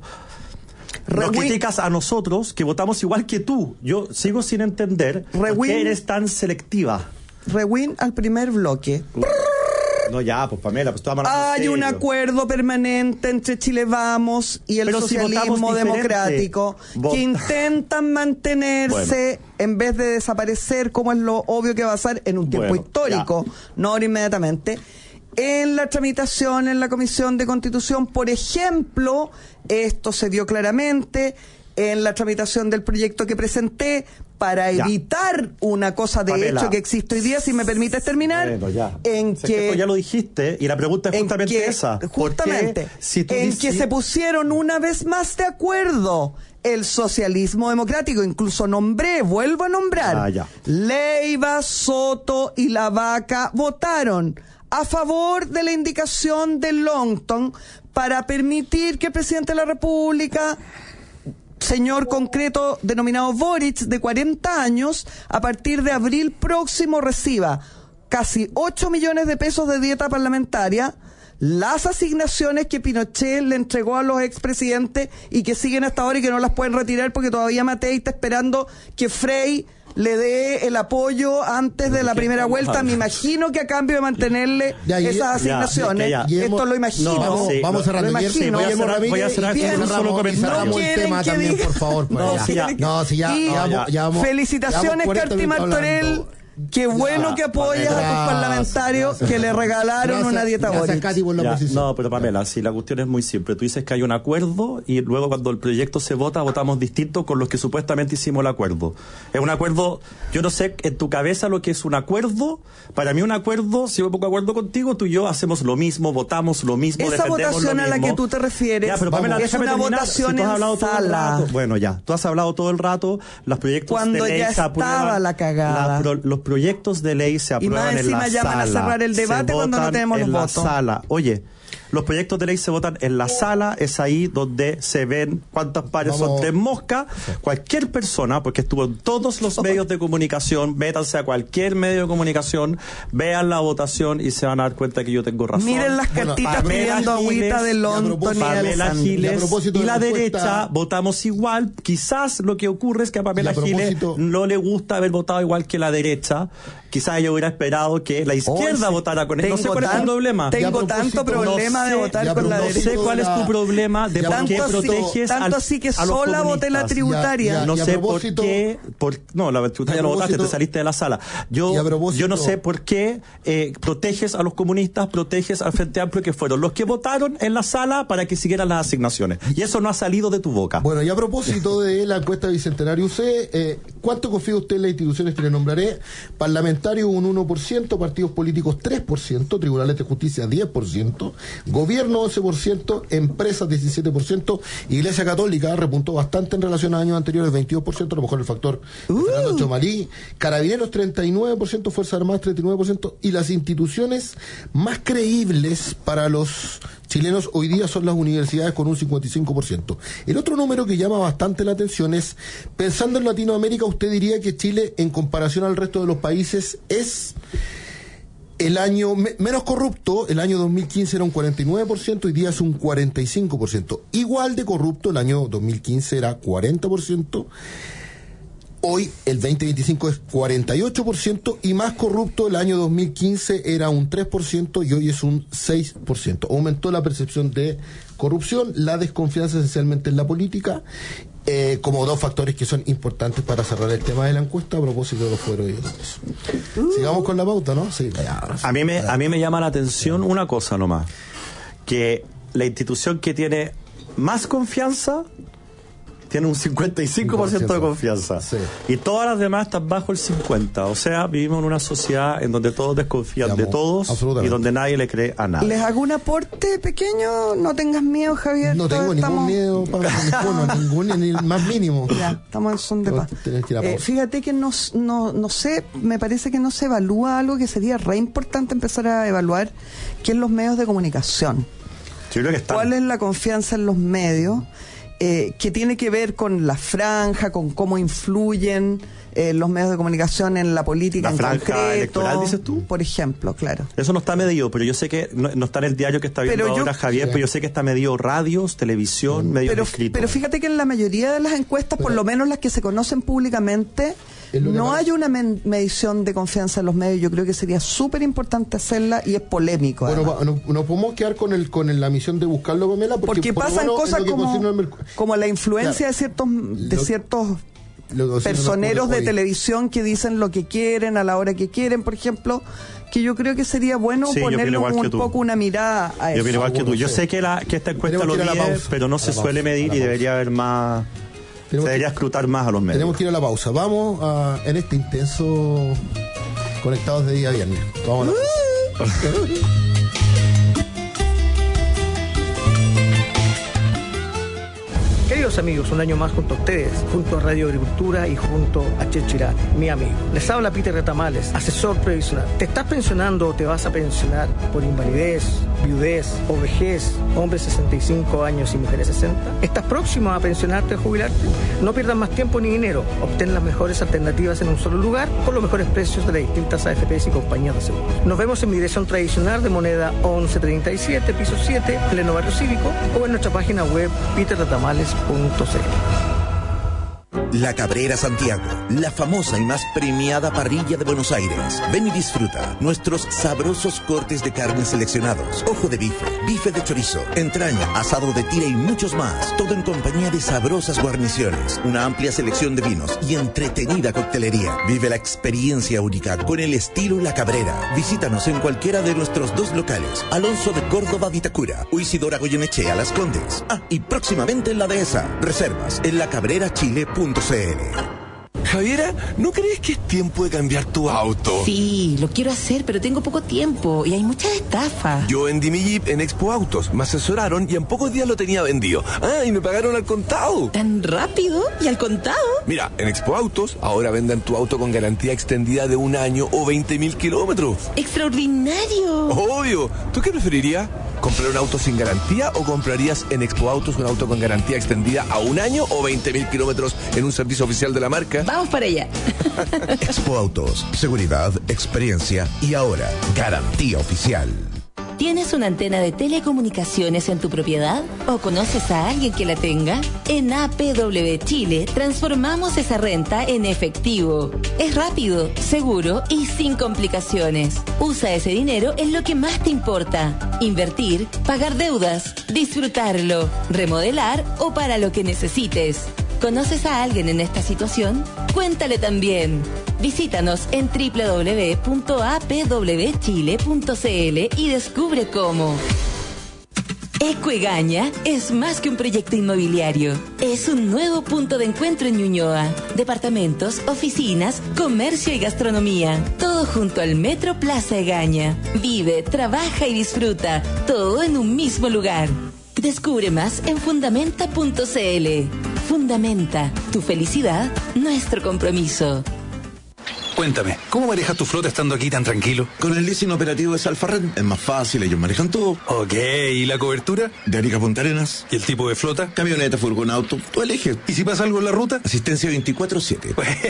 Nos criticas a nosotros, que votamos igual que tú. Yo sigo sin entender por qué eres tan selectiva. Rewind al primer bloque. No, ya, pues Pamela, pues tú vas a hay un acuerdo permanente entre Chile Vamos y el socialismo democrático que intentan mantenerse en vez de desaparecer, como es lo obvio que va a pasar en un tiempo histórico, no ahora inmediatamente. En la tramitación en la Comisión de Constitución, por ejemplo, esto se vio claramente en la tramitación del proyecto que presenté para evitar una cosa de Pamela, hecho que existe hoy día, si me permites terminar, en que ya lo dijiste, y la pregunta es justamente esa. Justamente, que se pusieron una vez más de acuerdo el socialismo democrático, incluso vuelvo a nombrar, Leiva, Soto y La Vaca votaron a favor de la indicación de Longton para permitir que el presidente de la República, señor concreto denominado Boric, de 40 años, a partir de abril próximo reciba casi 8 millones de pesos de dieta parlamentaria, las asignaciones que Pinochet le entregó a los expresidentes y que siguen hasta ahora y que no las pueden retirar porque todavía Matei está esperando que Frei le dé el apoyo antes de la primera vuelta. Me imagino que a cambio de mantenerle esas asignaciones, esto lo imagino. Vamos a cerrar. Voy a cerrar con un solo comentario. No el tema también, por favor. Felicitaciones, Carti Martorell. Qué bueno que apoyas a tus parlamentarios que le regalaron una dieta Boric. No, pero Pamela, si la cuestión es muy simple. Tú dices que hay un acuerdo y luego cuando el proyecto se vota, votamos distinto con los que supuestamente hicimos el acuerdo. Es un acuerdo, yo no sé en tu cabeza lo que es un acuerdo. Para mí un acuerdo, si me pongo de acuerdo contigo, tú y yo hacemos lo mismo, votamos lo mismo, esa votación a la que tú te refieres pero, Pamela, es una votación en sala. Bueno, ya, tú has hablado todo el rato, los proyectos cuando de ley ya se aprueban, estaba la cagada. Los proyectos de ley se aprueban en la sala. Y más encima llaman a cerrar el debate cuando no tenemos los votos. Sala. Oye, los proyectos de ley se votan en la sala, es ahí donde se ven cuántas pares son 3 moscas. Cualquier persona, porque estuvo en todos los medios de comunicación, métanse a cualquier medio de comunicación, vean la votación y se van a dar cuenta que yo tengo razón. Miren las cartitas pidiendo agüita de Lonton y Pamela Giles y la derecha votamos igual. Quizás lo que ocurre es que a Pamela Giles no le gusta haber votado igual que la derecha. Quizás ella hubiera esperado que la izquierda votara con él. No sé cuál es el problema. Tengo tanto problema de votar con la derecha. No sé cuál es tu problema de por qué proteges tanto así que sola voté la tributaria. No sé por qué. No, la tributaria no votaste, te saliste de la sala. Yo no sé por qué proteges a los comunistas, proteges al Frente Amplio, que fueron los que votaron en la sala para que siguieran las asignaciones. Y eso no ha salido de tu boca. Bueno, y a propósito de la encuesta Bicentenario UC, ¿cuánto confía usted en las instituciones que le nombraré? Parlamentarios un 1%, partidos políticos 3%, tribunales de justicia 10%, gobierno 11%, empresas 17%, Iglesia Católica repuntó bastante en relación a años anteriores, 22%, a lo mejor el factor Fernando Chomalí, Carabineros 39%, Fuerzas Armadas 39%, y las instituciones más creíbles para los chilenos hoy día son las universidades con un 55%. El otro número que llama bastante la atención es, pensando en Latinoamérica, usted diría que Chile, en comparación al resto de los países, es el año menos corrupto. El año 2015 era un 49%, hoy día es un 45%. Igual de corrupto, el año 2015 era 40%. Hoy el 2025 es 48% y más corrupto el año 2015 era un 3% y hoy es un 6%. Aumentó la percepción de corrupción, la desconfianza esencialmente en la política, como 2 factores que son importantes para cerrar el tema de la encuesta a propósito de los fueros y eso. Sigamos con la pauta, ¿no? Sí. A mí me llama la atención una cosa nomás, que la institución que tiene más confianza tiene un 55% de confianza. Sí. Y todas las demás están bajo el 50%. O sea, vivimos en una sociedad en donde todos desconfían de todos y donde nadie le cree a nadie. ¿Les hago un aporte pequeño? No tengas miedo, Javier. No tengo ningún miedo, ninguno, ni el más mínimo. Ya, estamos en son de paz. Fíjate que no sé, me parece que no se evalúa algo que sería re importante empezar a evaluar, que es los medios de comunicación. Yo creo que están. ¿Cuál es la confianza en los medios? Que tiene que ver con la franja, con cómo influyen los medios de comunicación en la política, en concreto. ¿La franja electoral, dices tú? Por ejemplo, claro. Eso no está medido, pero yo sé que no está en el diario que está viendo ahora Javier, pero yo sé que está medido radios, televisión, medios escritos. Pero fíjate que en la mayoría de las encuestas, por lo menos las que se conocen públicamente, no hay una medición de confianza en los medios. Yo creo que sería súper importante hacerla y es polémico. Bueno, nos podemos quedar con la misión de buscarlo, Pamela, porque pasan cosas como la influencia de ciertos personeros de televisión que dicen lo que quieren a la hora que quieren, por ejemplo, que yo creo que sería bueno ponerle un poco una mirada a eso. Yo opino igual que tú. Yo sé que esta encuesta lo mide, pero no se suele medir y debería haber más. Se debería escrutar más a los medios. Tenemos que ir a la pausa. Vamos en este intenso Conectados de día viernes. Vamos a la pausa. Queridos amigos, un año más junto a ustedes, junto a Radio Agricultura y junto a Chechirá, mi amigo. Les habla Peter Retamales, asesor previsional. ¿Te estás pensionando o te vas a pensionar por invalidez, viudez o vejez, hombres 65 años y mujeres 60? ¿Estás próximo a pensionarte o jubilarte? No pierdas más tiempo ni dinero. Obtén las mejores alternativas en un solo lugar con los mejores precios de las distintas AFPs y compañías de seguros. Nos vemos en mi dirección tradicional de Moneda 1137, piso 7, pleno barrio cívico, o en nuestra página web peterretamales.cl. La Cabrera Santiago, la famosa y más premiada parrilla de Buenos Aires. Ven y disfruta nuestros sabrosos cortes de carne seleccionados, ojo de bife, bife de chorizo, entraña, asado de tira y muchos más. Todo en compañía de sabrosas guarniciones, una amplia selección de vinos y entretenida coctelería. Vive la experiencia única con el estilo La Cabrera. Visítanos en cualquiera de nuestros 2 locales, Alonso de Córdoba, Vitacura, o Isidora Goyenechea, Las Condes. Y próximamente en la Dehesa. Reservas en lacabrerachile.cl. Javiera, ¿no crees que es tiempo de cambiar tu auto? Sí, lo quiero hacer, pero tengo poco tiempo y hay muchas estafas. Yo vendí mi Jeep en Expo Autos, me asesoraron y en pocos días lo tenía vendido. Y me pagaron al contado. ¿Tan rápido? ¿Y al contado? Mira, en Expo Autos ahora venden tu auto con garantía extendida de 1 año o 20.000 kilómetros. ¡Extraordinario! Obvio. ¿Tú qué preferirías? ¿Comprar un auto sin garantía o comprarías en Expo Autos un auto con garantía extendida a 1 año o 20.000 kilómetros en un servicio oficial de la marca? Vamos para allá. Expo Autos, seguridad, experiencia y ahora garantía oficial. ¿Tienes una antena de telecomunicaciones en tu propiedad? ¿O conoces a alguien que la tenga? En APW Chile transformamos esa renta en efectivo. Es rápido, seguro y sin complicaciones. Usa ese dinero en lo que más te importa. Invertir, pagar deudas, disfrutarlo, remodelar o para lo que necesites. ¿Conoces a alguien en esta situación? Cuéntale también. Visítanos en www.apwchile.cl y descubre cómo. Ecoegaña es más que un proyecto inmobiliario. Es un nuevo punto de encuentro en Ñuñoa. Departamentos, oficinas, comercio y gastronomía. Todo junto al Metro Plaza Egaña. Vive, trabaja y disfruta. Todo en un mismo lugar. Descubre más en fundamenta.cl. Fundamenta, tu felicidad, nuestro compromiso. Cuéntame, ¿cómo manejas tu flota estando aquí tan tranquilo? Con el leasing operativo de Salfarrent es más fácil, ellos manejan todo. Ok, ¿y la cobertura? De Arica a Punta Arenas. ¿Y el tipo de flota? Camioneta, furgón, auto, tú eliges. ¿Y si pasa algo en la ruta? Asistencia 24/7.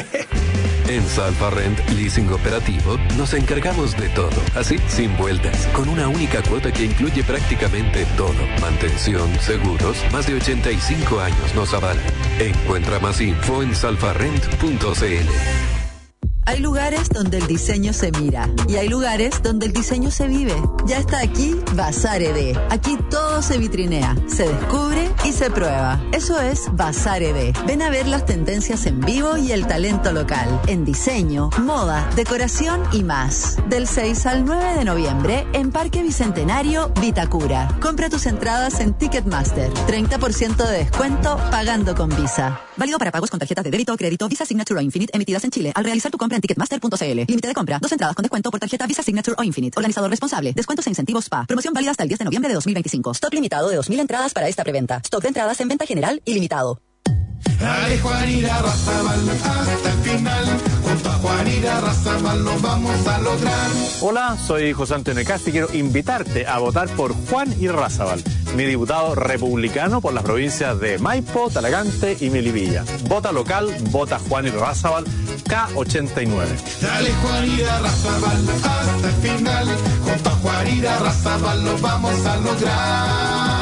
En Salfarrent Leasing Operativo nos encargamos de todo, así, sin vueltas, con una única cuota que incluye prácticamente todo. Mantención, seguros, más de 85 años nos avalan. Encuentra más info en salfarrent.cl. Hay lugares donde el diseño se mira y hay lugares donde el diseño se vive. Ya está aquí Bazar ED. Aquí todo se vitrinea, se descubre y se prueba. Eso es Bazar ED. Ven a ver las tendencias en vivo y el talento local en diseño, moda, decoración y más. Del 6 al 9 de noviembre en Parque Bicentenario, Vitacura. Compra tus entradas en Ticketmaster. 30% de descuento pagando con Visa. Válido para pagos con tarjetas de débito o crédito Visa Signature o Infinite emitidas en Chile. Al realizar tu compra en Ticketmaster.cl. Límite de compra, 2 entradas con descuento por tarjeta Visa Signature o Infinite. Organizador responsable. Descuentos e incentivos SPA. Promoción válida hasta el 10 de noviembre de 2025. Stock limitado de 2.000 entradas para esta preventa. Stock de entradas en venta general ilimitado. Dale Juanita Razabal hasta el final. Junto a Juanita Razabal lo vamos a lograr. Hola, soy José Antonio Casti y quiero invitarte a votar por Juan Irarrázaval, mi diputado republicano por las provincias de Maipo, Talagante y Melipilla. Vota local, vota Juan Irarrázaval, K89. Dale Juanita Razabal hasta el final. Junto a Juanita Razabal lo vamos a lograr.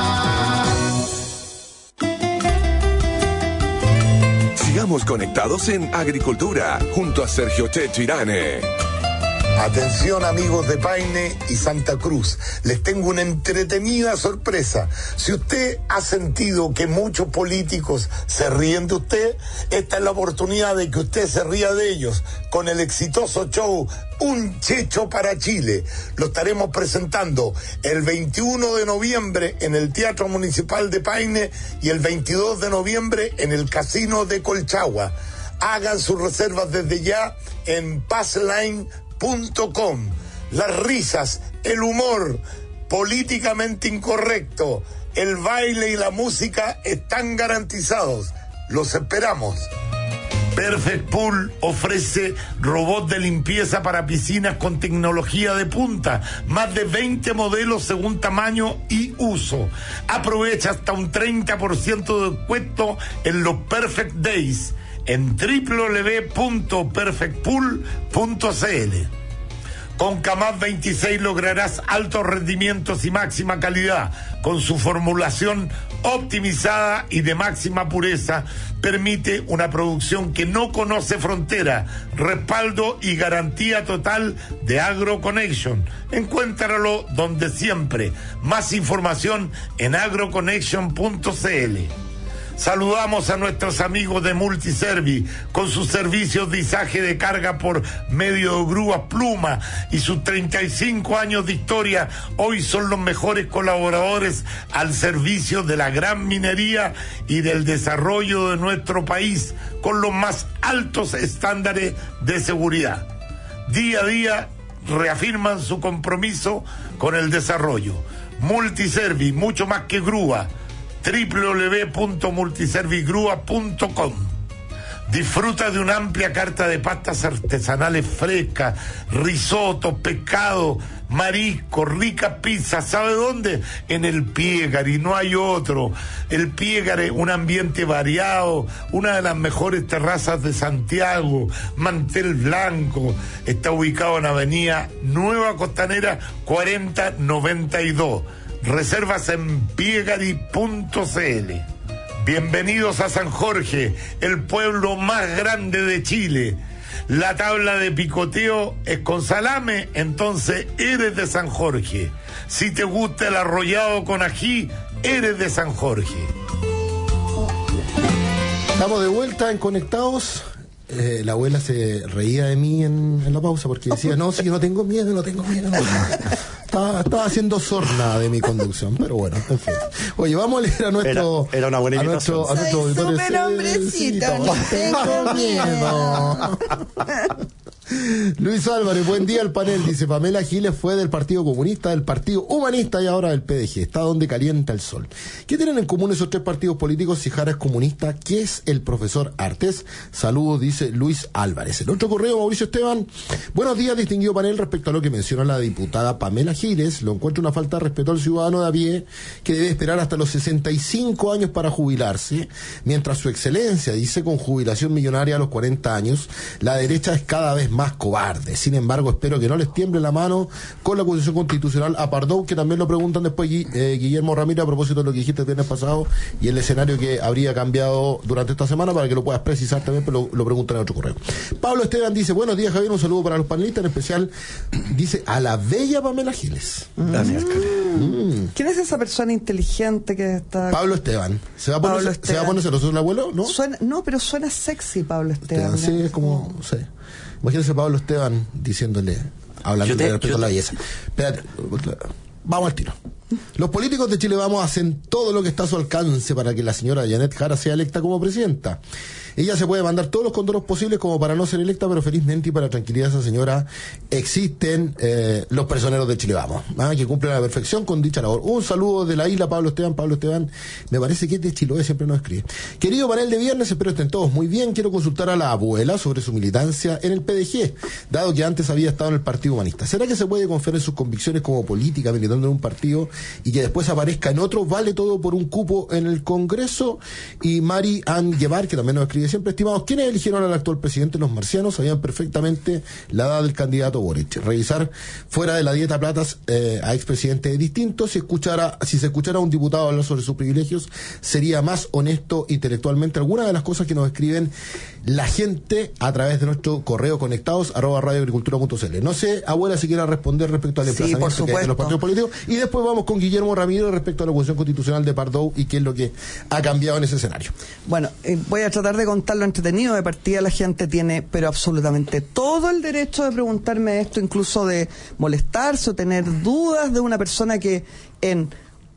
Sigamos conectados en Agricultura, junto a Sergio Checho Irane. Atención amigos de Paine y Santa Cruz, les tengo una entretenida sorpresa. Si usted ha sentido que muchos políticos se ríen de usted, esta es la oportunidad de que usted se ría de ellos con el exitoso show Un Checho para Chile. Lo estaremos presentando el 21 de noviembre en el Teatro Municipal de Paine y el 22 de noviembre en el Casino de Colchagua. Hagan sus reservas desde ya en passline.com. Las risas, el humor, políticamente incorrecto, el baile y la música están garantizados. Los esperamos. Perfect Pool ofrece robot de limpieza para piscinas con tecnología de punta, más de 20 modelos según tamaño y uso. Aprovecha hasta un 30% de descuento en los Perfect Days en www.perfectpool.cl. Con Kamaz 26 lograrás altos rendimientos y máxima calidad. Con su formulación optimizada y de máxima pureza, permite una producción que no conoce frontera, respaldo y garantía total de AgroConnection. Encuéntralo donde siempre. Más información en agroconnection.cl. Saludamos a nuestros amigos de Multiservi con sus servicios de izaje de carga por medio de grúas Pluma y sus 35 años de historia. Hoy son los mejores colaboradores al servicio de la gran minería y del desarrollo de nuestro país con los más altos estándares de seguridad. Día a día reafirman su compromiso con el desarrollo. Multiservi, mucho más que grúa. www.multiservigrua.com. Disfruta de una amplia carta de pastas artesanales frescas, risotos, pescado, marisco, rica pizza. ¿Sabe dónde? En el Piegari, no hay otro. El Piegari, un ambiente variado, una de las mejores terrazas de Santiago, mantel blanco. Está ubicado en Avenida Nueva Costanera 4092. Reservas en piegari.cl. Bienvenidos a San Jorge, el pueblo más grande de Chile. La tabla de picoteo es con salame, entonces eres de San Jorge. Si te gusta el arrollado con ají, eres de San Jorge. Estamos de vuelta en Conectados. La abuela se reía de mí en la pausa porque decía, no, si yo no tengo miedo. Estaba haciendo sorna de mi conducción, pero bueno, en fin. Oye, vamos a leer a nuestro... Era una buena invitación. A nuestro auditorio. Súper hombrecito, no tengo miedo. Luis Álvarez, buen día al panel. Dice, Pamela Giles fue del Partido Comunista, del Partido Humanista y ahora del PDG. Está donde calienta el sol. ¿Qué tienen en común esos tres partidos políticos si Jara es comunista? ¿Qué es el profesor Artés? Saludos, dice Luis Álvarez. El otro correo, Mauricio Esteban. Buenos días, distinguido panel. Respecto a lo que menciona la diputada Pamela Giles, lo encuentro una falta de respeto al ciudadano de a pie que debe esperar hasta los 65 años para jubilarse, mientras su excelencia dice con jubilación millonaria a los 40 años. La derecha es cada vez más cobarde. Sin embargo, espero que no les tiemble la mano con la acusación constitucional a Pardo, que también lo preguntan después Guillermo Ramírez a propósito de lo que dijiste el viernes pasado y el escenario que habría cambiado durante esta semana, para que lo puedas precisar también, pero lo preguntan en otro correo. Pablo Esteban dice, buenos días Javier, un saludo para los panelistas, en especial dice a la bella Pamela Giles. Gracias, ¿Quién es esa persona inteligente que está? Pablo Esteban. ¿Se va a poner celoso el abuelo? ¿No? Pero suena sexy Pablo Esteban. Sí, es como, no sé. Imagínense Pablo Esteban diciéndole, hablando de respecto a la belleza. Espérate, vamos al tiro. Los políticos de Chile Vamos hacen todo lo que está a su alcance para que la señora Janet Jara sea electa como presidenta. Ella se puede mandar todos los condoros posibles como para no ser electa, pero felizmente y para tranquilidad de esa señora existen los personeros de Chile Vamos, que cumplen a la perfección con dicha labor. Un saludo de la isla, Pablo Esteban, me parece que es de Chiloé, siempre nos escribe. Querido panel de viernes, espero estén todos muy bien. Quiero consultar a la abuela sobre su militancia en el PDG, dado que antes había estado en el Partido Humanista. ¿Será que se puede confiar en sus convicciones como política militando en un partido y que después aparezca en otro? ¿Vale todo por un cupo en el Congreso? Y Mari Ann Guevar, que también nos escribe siempre, estimados, ¿quiénes eligieron al actual presidente? Los marcianos sabían perfectamente la edad del candidato Boric. Revisar fuera de la dieta platas a expresidentes distintos. Si se escuchara a un diputado hablar sobre sus privilegios, sería más honesto intelectualmente. Algunas de las cosas que nos escriben la gente a través de nuestro correo conectados@radioagricultura.cl. No sé, abuela, si quiera responder respecto al emplazamiento que hay de los partidos políticos, y después vamos con Guillermo Ramírez respecto a la acusación constitucional de Pardo y qué es lo que ha cambiado en ese escenario. Bueno, voy a tratar de contar lo entretenido. De partida la gente tiene, pero absolutamente todo el derecho de preguntarme esto, incluso de molestarse o tener dudas de una persona que en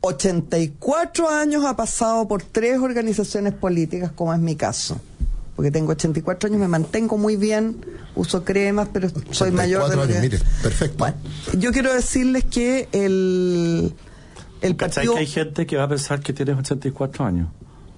84 años ha pasado por 3 organizaciones políticas, como es mi caso. Porque tengo 84 años, me mantengo muy bien, uso cremas, pero soy mayor de lo que... Mire, perfecto. Bueno, yo quiero decirles que el partido... que hay gente que va a pensar que tienes 84 años?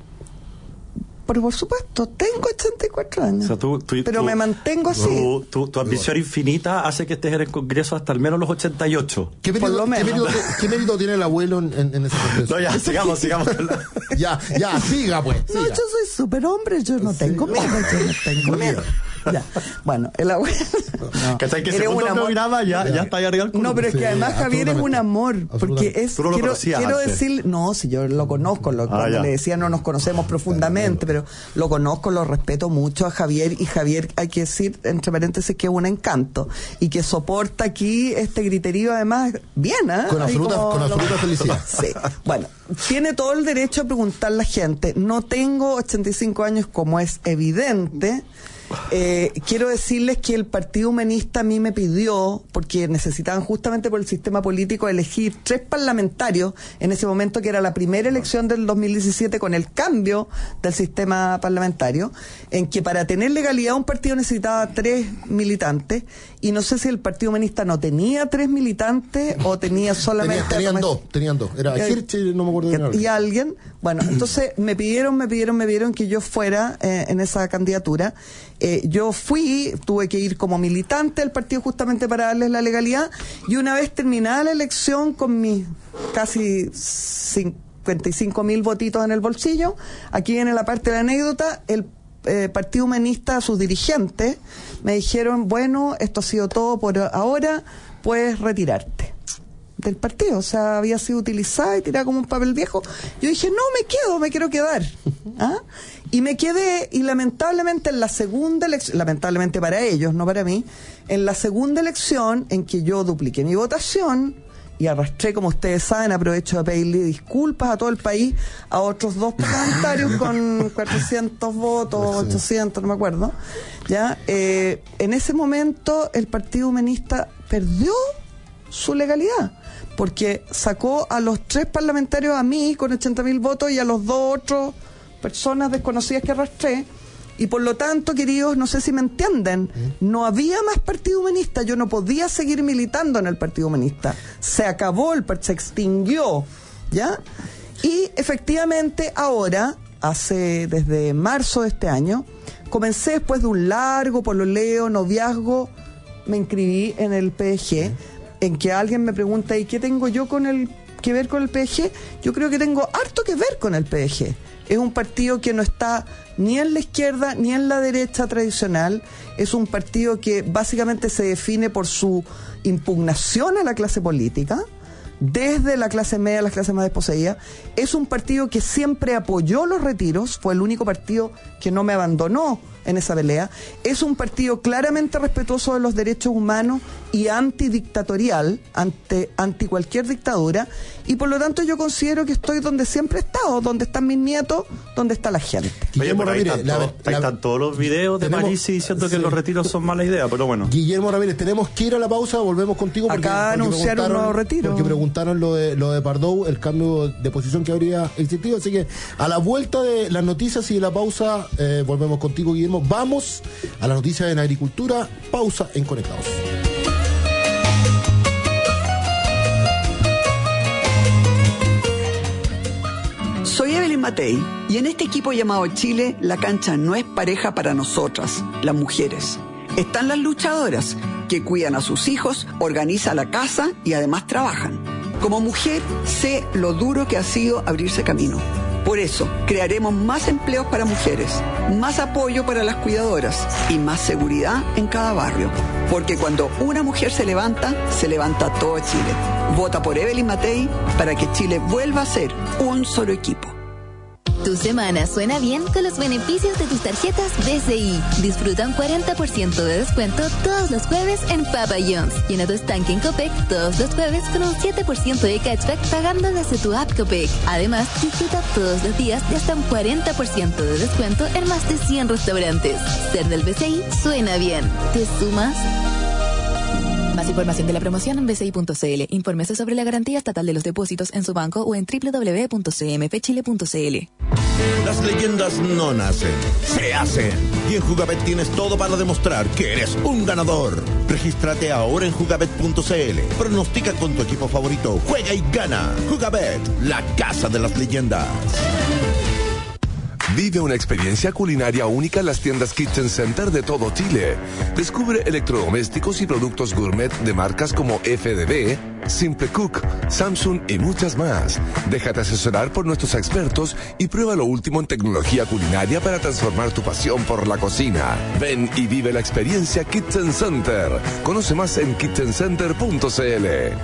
Pero por supuesto, tengo 84 años. O sea, pero me mantengo así. Tu ambición infinita hace que estés en el Congreso hasta al menos los 88. ¿Qué mérito tiene el abuelo en ese Congreso? No, ya, sigamos. ya, siga pues. No, yo soy súper hombre, yo no tengo miedo, Ya. Bueno, el abuelo. No. ¿Cachai? Que segundo programa ya está ahí arriba del culo. No, pero es que además Javier es un amor. Porque es. Quiero decir. No, si yo lo conozco. Cuando le decía no nos conocemos profundamente, pero lo conozco, lo respeto mucho a Javier. Y Javier, hay que decir, entre paréntesis, que es un encanto. Y que soporta aquí este griterío, además, bien, ¿eh? Con absoluta felicidad. Sí. Bueno, tiene todo el derecho a preguntar la gente. No tengo 85 años, como es evidente. Quiero decirles que el Partido Humanista a mí me pidió, porque necesitaban justamente por el sistema político elegir 3 parlamentarios en ese momento, que era la primera elección del 2017 con el cambio del sistema parlamentario, en que para tener legalidad un partido necesitaba 3 militantes, y no sé si el Partido Humanista no tenía 3 militantes o tenía solamente... Tenían dos. Era Hirsch, no me acuerdo de nada. Y alguien, bueno, entonces me pidieron que yo fuera en esa candidatura. Yo fui, tuve que ir como militante del partido justamente para darles la legalidad, y una vez terminada la elección con mis casi 55.000 votitos en el bolsillo, aquí viene la parte de la anécdota, el Partido Humanista, sus dirigentes, me dijeron, bueno, esto ha sido todo por ahora, puedes retirarte del partido. O sea, había sido utilizada y tirada como un papel viejo. Yo dije, no, me quiero quedar. ¿Ah? Y me quedé, y lamentablemente en la segunda elección, lamentablemente para ellos, no para mí, en la segunda elección en que yo dupliqué mi votación y arrastré, como ustedes saben, aprovecho de pedirle disculpas a todo el país, a otros 2 parlamentarios con 400 votos, 800, no me acuerdo, ¿ya? En ese momento el Partido Humanista perdió su legalidad, porque sacó a los 3 parlamentarios, a mí con 80.000 votos, y a los 2 otros personas desconocidas que arrastré, y por lo tanto, queridos, no sé si me entienden, no había más Partido Humanista, yo no podía seguir militando en el Partido Humanista, se acabó, se extinguió, ¿ya? Y efectivamente ahora, desde marzo de este año, comencé, después de un largo pololeo, noviazgo, me inscribí en el PDG, en que alguien me pregunta, ¿y qué tengo yo que ver con el PDG? Yo creo que tengo harto que ver con el PDG. Es un partido que no está ni en la izquierda ni en la derecha tradicional. Es un partido que básicamente se define por su impugnación a la clase política, desde la clase media a las clases más desposeídas. Es un partido que siempre apoyó los retiros, fue el único partido que no me abandonó en esa pelea. Es un partido claramente respetuoso de los derechos humanos y antidictatorial, anti cualquier dictadura, y por lo tanto yo considero que estoy donde siempre he estado, donde están mis nietos, donde está la gente. Guillermo Ramírez, ahí están todos los videos de Parisi diciendo que los retiros son mala idea, pero bueno. Guillermo Ramírez, tenemos que ir a la pausa, volvemos contigo porque anunciaron un nuevo retiro. Porque preguntaron lo de Pardow, el cambio de posición que habría existido, así que a la vuelta de las noticias y de la pausa volvemos contigo, Guillermo. Vamos a las noticias en agricultura, pausa en Conectados. Soy Evelyn Matei, y en este equipo llamado Chile, la cancha no es pareja para nosotras, las mujeres. Están las luchadoras, que cuidan a sus hijos, organizan la casa y además trabajan. Como mujer, sé lo duro que ha sido abrirse camino. Por eso, crearemos más empleos para mujeres, más apoyo para las cuidadoras y más seguridad en cada barrio. Porque cuando una mujer se levanta todo Chile. Vota por Evelyn Matei para que Chile vuelva a ser un solo equipo. Tu semana suena bien con los beneficios de tus tarjetas BCI. Disfruta un 40% de descuento todos los jueves en Papa John's. Llena tu estanque en Copec todos los jueves con un 7% de cashback pagando desde tu app Copec. Además, disfruta todos los días de hasta un 40% de descuento en más de 100 restaurantes. Ser del BCI suena bien. ¿Te sumas? Más información de la promoción en bci.cl. Infórmese sobre la garantía estatal de los depósitos en su banco o en www.cmfchile.cl. Las leyendas no nacen, se hacen. Y en Jugabet tienes todo para demostrar que eres un ganador. Regístrate ahora en jugabet.cl. Pronostica con tu equipo favorito, juega y gana. Jugabet, la casa de las leyendas. Vive una experiencia culinaria única en las tiendas Kitchen Center de todo Chile. Descubre electrodomésticos y productos gourmet de marcas como FDB, Simple Cook, Samsung y muchas más. Déjate asesorar por nuestros expertos y prueba lo último en tecnología culinaria para transformar tu pasión por la cocina. Ven y vive la experiencia Kitchen Center. Conoce más en kitchencenter.cl.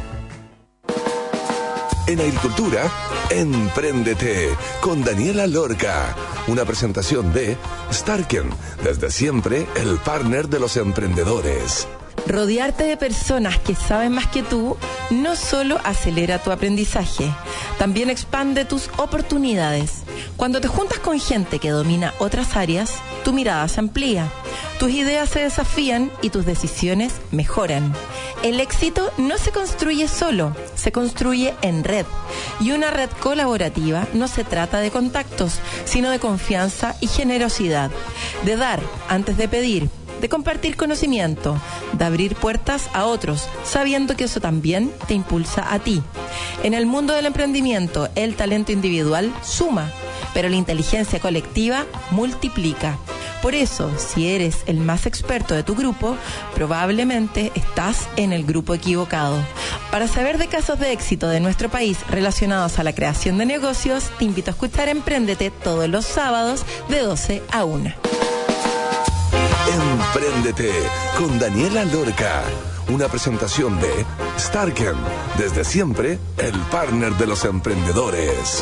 En agricultura, Empréndete con Daniela Lorca. Una presentación de Starken, desde siempre el partner de los emprendedores. Rodearte de personas que saben más que tú no solo acelera tu aprendizaje, también expande tus oportunidades. Cuando te juntas con gente que domina otras áreas, tu mirada se amplía, tus ideas se desafían y tus decisiones mejoran. El éxito no se construye solo, se construye en red. Y una red colaborativa no se trata de contactos, sino de confianza y generosidad, de dar antes de pedir, de compartir conocimiento, de abrir puertas a otros, sabiendo que eso también te impulsa a ti. En el mundo del emprendimiento, el talento individual suma, pero la inteligencia colectiva multiplica. Por eso, si eres el más experto de tu grupo, probablemente estás en el grupo equivocado. Para saber de casos de éxito de nuestro país relacionados a la creación de negocios, te invito a escuchar Empréndete todos los sábados de 12 a 1. Empréndete con Daniela Lorca. Una presentación de Starken, desde siempre el partner de los emprendedores.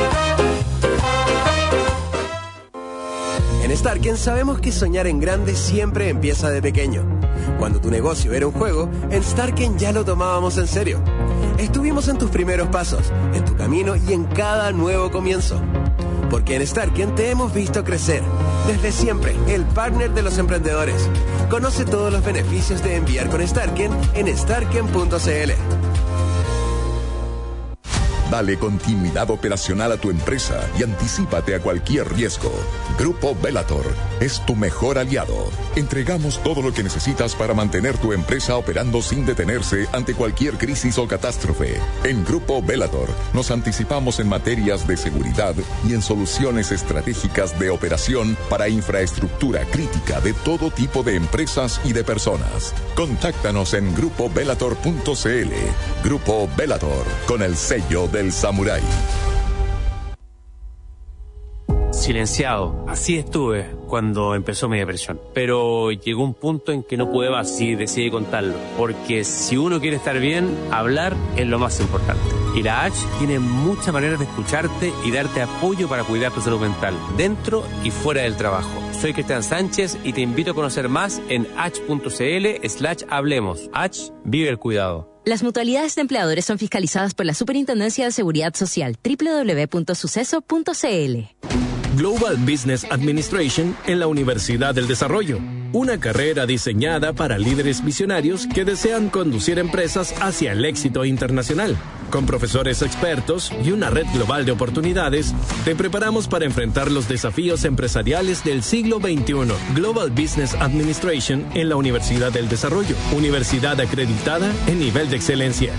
En Starken sabemos que soñar en grande siempre empieza de pequeño. Cuando tu negocio era un juego, en Starken ya lo tomábamos en serio. Estuvimos en tus primeros pasos, en tu camino y en cada nuevo comienzo. Porque en Starken te hemos visto crecer. Desde siempre, el partner de los emprendedores. Conoce todos los beneficios de enviar con Starken en starken.cl. Dale continuidad operacional a tu empresa y anticípate a cualquier riesgo. Grupo Bellator es tu mejor aliado. Entregamos todo lo que necesitas para mantener tu empresa operando sin detenerse ante cualquier crisis o catástrofe. En Grupo Bellator nos anticipamos en materias de seguridad y en soluciones estratégicas de operación para infraestructura crítica de todo tipo de empresas y de personas. Contáctanos en grupobellator.cl. Grupo Bellator, con el sello del Samurái. Silenciado, así estuve cuando empezó mi depresión. Pero llegó un punto en que no pude más y decidí contarlo. Porque si uno quiere estar bien, hablar es lo más importante. Y la H tiene muchas maneras de escucharte y darte apoyo para cuidar tu salud mental, dentro y fuera del trabajo. Soy Cristian Sánchez y te invito a conocer más en h.cl/hablemos. H, vive el cuidado. Las mutualidades de empleadores son fiscalizadas por la Superintendencia de Seguridad Social. www.suceso.cl. Global Business Administration en la Universidad del Desarrollo. Una carrera diseñada para líderes visionarios que desean conducir empresas hacia el éxito internacional. Con profesores expertos y una red global de oportunidades, te preparamos para enfrentar los desafíos empresariales del siglo XXI. Global Business Administration en la Universidad del Desarrollo. Universidad acreditada en nivel de excelencia.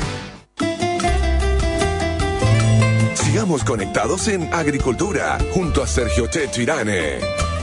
Sigamos conectados en Agricultura, junto a Sergio Checho Irane.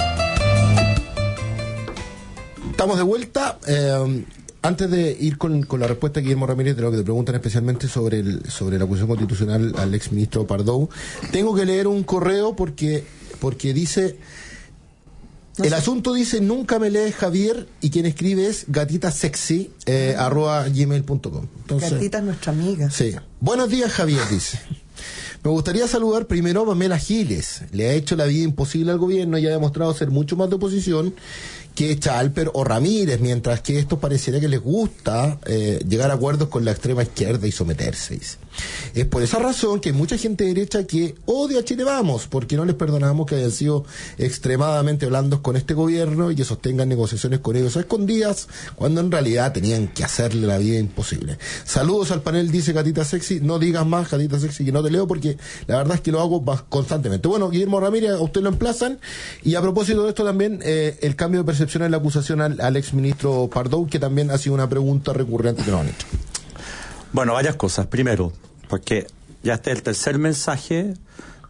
Estamos de vuelta. Antes de ir con la respuesta de Guillermo Ramírez, de lo que te preguntan especialmente sobre la acusación constitucional al exministro Pardow, tengo que leer un correo porque dice... El asunto dice: nunca me lees, Javier, y quien escribe es gatitasexy @gmail.com. Gatita es nuestra amiga. Sí. Buenos días, Javier, dice. Me gustaría saludar primero a Pamela Giles. Le ha hecho la vida imposible al gobierno y ha demostrado ser mucho más de oposición que Chalper o Ramírez, mientras que estos pareciera que les gusta llegar a acuerdos con la extrema izquierda y someterse. Es por esa razón que hay mucha gente derecha que odia a Chile Vamos, porque no les perdonamos que hayan sido extremadamente blandos con este gobierno y que sostengan negociaciones con ellos a escondidas, cuando en realidad tenían que hacerle la vida imposible. Saludos al panel, dice Gatita Sexy. No digas más, Gatita Sexy, que no te leo, porque la verdad es que lo hago constantemente. Bueno, Guillermo Ramírez, a usted lo emplazan. Y a propósito de esto también, el cambio de percepción en la acusación al exministro Pardow, que también ha sido una pregunta recurrente que nos han hecho. Bueno, varias cosas. Primero, porque ya este es el tercer mensaje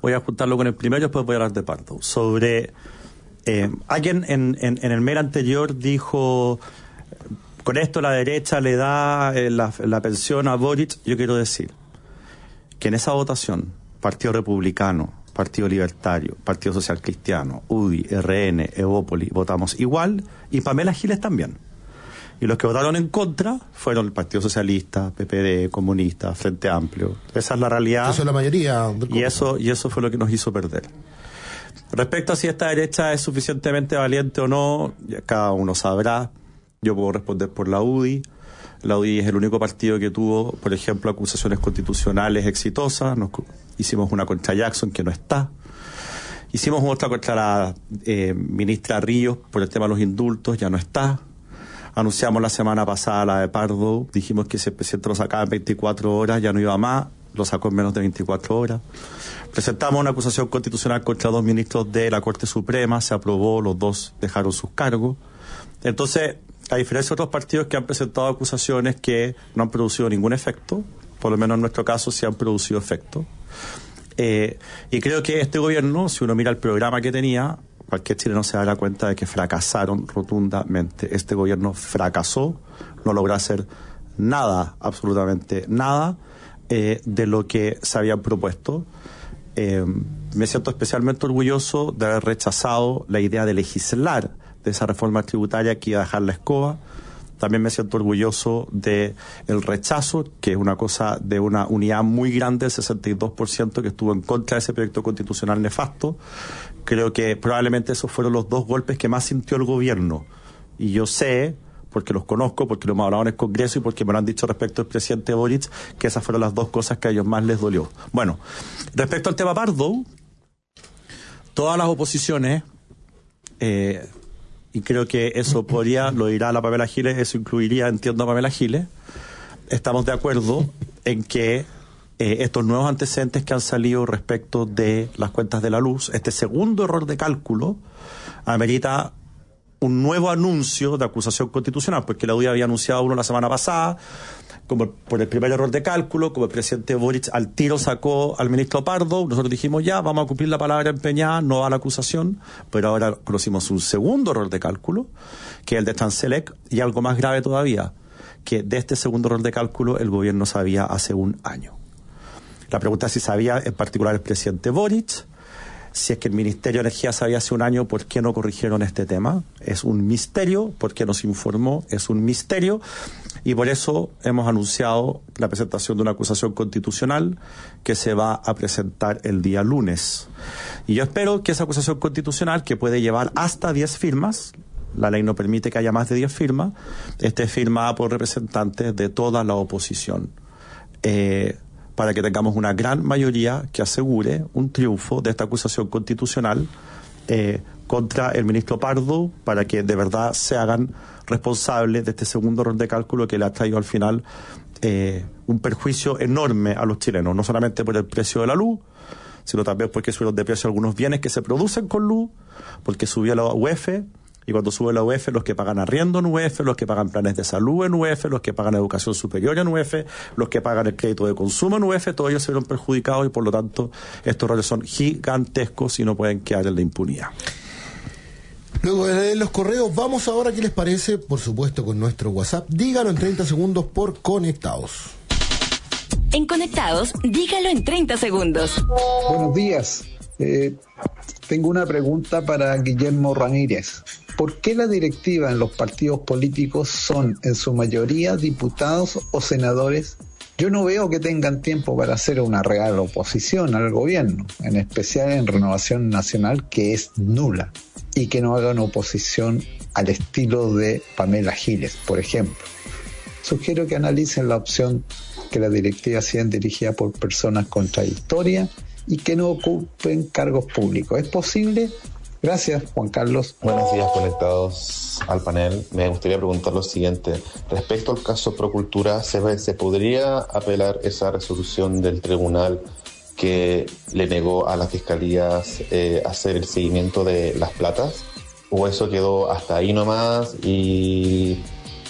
voy a juntarlo con el primero y después voy a hablar de Pardo. Sobre alguien en el mail anterior dijo, con esto la derecha le da la pensión a Boric. Yo quiero decir que en esa votación, Partido Republicano, Partido Libertario, Partido Social Cristiano, UDI, RN, Evópoli, votamos igual, y Pamela Giles también. Y los que votaron en contra fueron el Partido Socialista, PPD, Comunista, Frente Amplio. Esa es la realidad. Eso es la mayoría. Y eso fue lo que nos hizo perder. Respecto a si esta derecha es suficientemente valiente o no, cada uno sabrá. Yo puedo responder por la UDI. La UDI es el único partido que tuvo, por ejemplo, acusaciones constitucionales exitosas. Hicimos una contra Jackson, que no está. Hicimos otra contra la ministra Ríos por el tema de los indultos, ya no está. Anunciamos la semana pasada la de Pardo, dijimos que si el presidente lo sacaba en 24 horas, ya no iba más, lo sacó en menos de 24 horas. Presentamos una acusación constitucional contra 2 ministros de la Corte Suprema, se aprobó, los 2 dejaron sus cargos. Entonces, a diferencia de otros partidos que han presentado acusaciones que no han producido ningún efecto, por lo menos en nuestro caso sí han producido efecto. Y creo que este gobierno, si uno mira el programa que tenía, cualquier chileno se dará cuenta de que fracasaron rotundamente. Este gobierno fracasó, no logró hacer nada, absolutamente nada, de lo que se habían propuesto. Me siento especialmente orgulloso de haber rechazado la idea de legislar de esa reforma tributaria que iba a dejar la escoba. También me siento orgulloso de el rechazo, que es una cosa de una unidad muy grande, el 62% que estuvo en contra de ese proyecto constitucional nefasto. Creo que probablemente esos fueron los 2 golpes que más sintió el gobierno. Y yo sé, porque los conozco, porque lo hemos hablado en el Congreso y porque me lo han dicho respecto al presidente Boric, que esas fueron las 2 cosas que a ellos más les dolió. Bueno, respecto al tema Pardo, todas las oposiciones... y creo que eso lo dirá la Pamela Giles, eso incluiría, entiendo, a Pamela Giles. Estamos de acuerdo en que estos nuevos antecedentes que han salido respecto de las cuentas de la luz, este segundo error de cálculo, amerita un nuevo anuncio de acusación constitucional, porque la UDI había anunciado uno la semana pasada, como por el primer error de cálculo, como el presidente Boric al tiro sacó al ministro Pardo, nosotros dijimos ya, vamos a cumplir la palabra empeñada, no va a la acusación, pero ahora conocimos un segundo error de cálculo, que es el de Transelec, y algo más grave todavía, que de este segundo error de cálculo el gobierno sabía hace un año. La pregunta es si sabía en particular el presidente Boric. Si es que el Ministerio de Energía sabía hace un año, ¿por qué no corrigieron este tema? Es un misterio. ¿Por qué no se informó? Es un misterio. Y por eso hemos anunciado la presentación de una acusación constitucional que se va a presentar el día lunes. Y yo espero que esa acusación constitucional, que puede llevar hasta 10 firmas, la ley no permite que haya más de 10 firmas, esté firmada por representantes de toda la oposición. Para que tengamos una gran mayoría que asegure un triunfo de esta acusación constitucional contra el ministro Pardo, para que de verdad se hagan responsables de este segundo error de cálculo que le ha traído al final un perjuicio enorme a los chilenos, no solamente por el precio de la luz, sino también porque subieron de precio algunos bienes que se producen con luz, porque subió la UF. Y cuando sube la UF, los que pagan arriendo en UF, los que pagan planes de salud en UF, los que pagan educación superior en UF, los que pagan el crédito de consumo en UF, todos ellos se vieron perjudicados y por lo tanto estos errores son gigantescos y no pueden quedar en la impunidad. Luego de leer los correos, vamos ahora, ¿qué les parece? Por supuesto, con nuestro WhatsApp. Díganlo en 30 segundos por Conectados. En Conectados, dígalo en 30 segundos. Buenos días. Tengo una pregunta para Guillermo Ramírez. ¿Por qué la directiva en los partidos políticos son en su mayoría diputados o senadores? Yo no veo que tengan tiempo para hacer una real oposición al gobierno, en especial en Renovación Nacional, que es nula, y que no hagan oposición al estilo de Pamela Giles, por ejemplo. Sugiero que analicen la opción que la directiva sea dirigida por personas contradictorias y que no ocupen cargos públicos. ¿Es posible? Gracias, Juan Carlos. Buenos días, conectados al panel. Me gustaría preguntar lo siguiente. Respecto al caso Procultura, ¿se podría apelar esa resolución del tribunal que le negó a las fiscalías hacer el seguimiento de las platas? ¿O eso quedó hasta ahí nomás y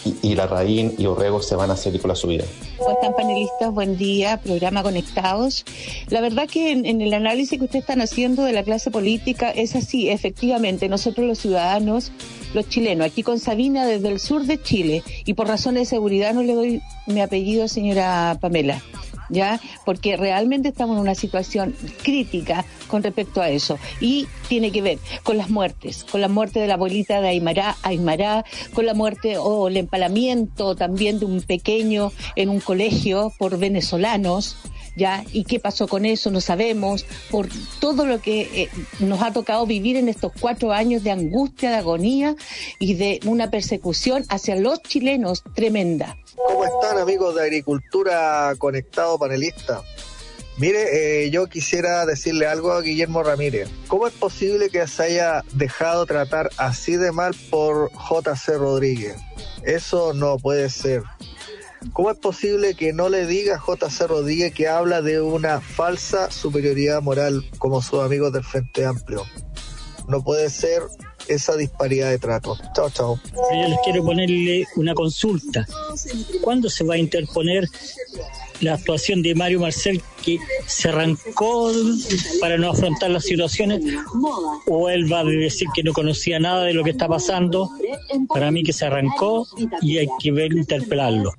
y Larraín y Orrego se van a seguir con la subida. ¿Cómo están, panelistas? Buen día, programa Conectados. La verdad que en el análisis que ustedes están haciendo de la clase política es así, efectivamente, nosotros los ciudadanos, los chilenos, aquí con Sabina desde el sur de Chile, y por razones de seguridad no le doy mi apellido, señora Pamela, ¿ya? Porque realmente estamos en una situación crítica con respecto a eso, y tiene que ver con la muerte de la abuelita de Aymará, con la muerte o el empalamiento también de un pequeño en un colegio por venezolanos, ¿ya? ¿Y qué pasó con eso? No sabemos, por todo lo que nos ha tocado vivir en estos 4 años de angustia, de agonía y de una persecución hacia los chilenos tremenda. ¿Cómo están, amigos de Agricultura Conectado Panelista? Mire, yo quisiera decirle algo a Guillermo Ramírez. ¿Cómo es posible que se haya dejado tratar así de mal por J.C. Rodríguez? Eso no puede ser. ¿Cómo es posible que no le diga a J.C. Rodríguez que habla de una falsa superioridad moral como sus amigos del Frente Amplio? No puede ser esa disparidad de trato. Chao, chao. Yo les quiero ponerle una consulta. ¿Cuándo se va a interponer la actuación de Mario Marcel, que se arrancó para no afrontar las situaciones, o él va a decir que no conocía nada de lo que está pasando? Para mí que se arrancó y hay que interpelarlo.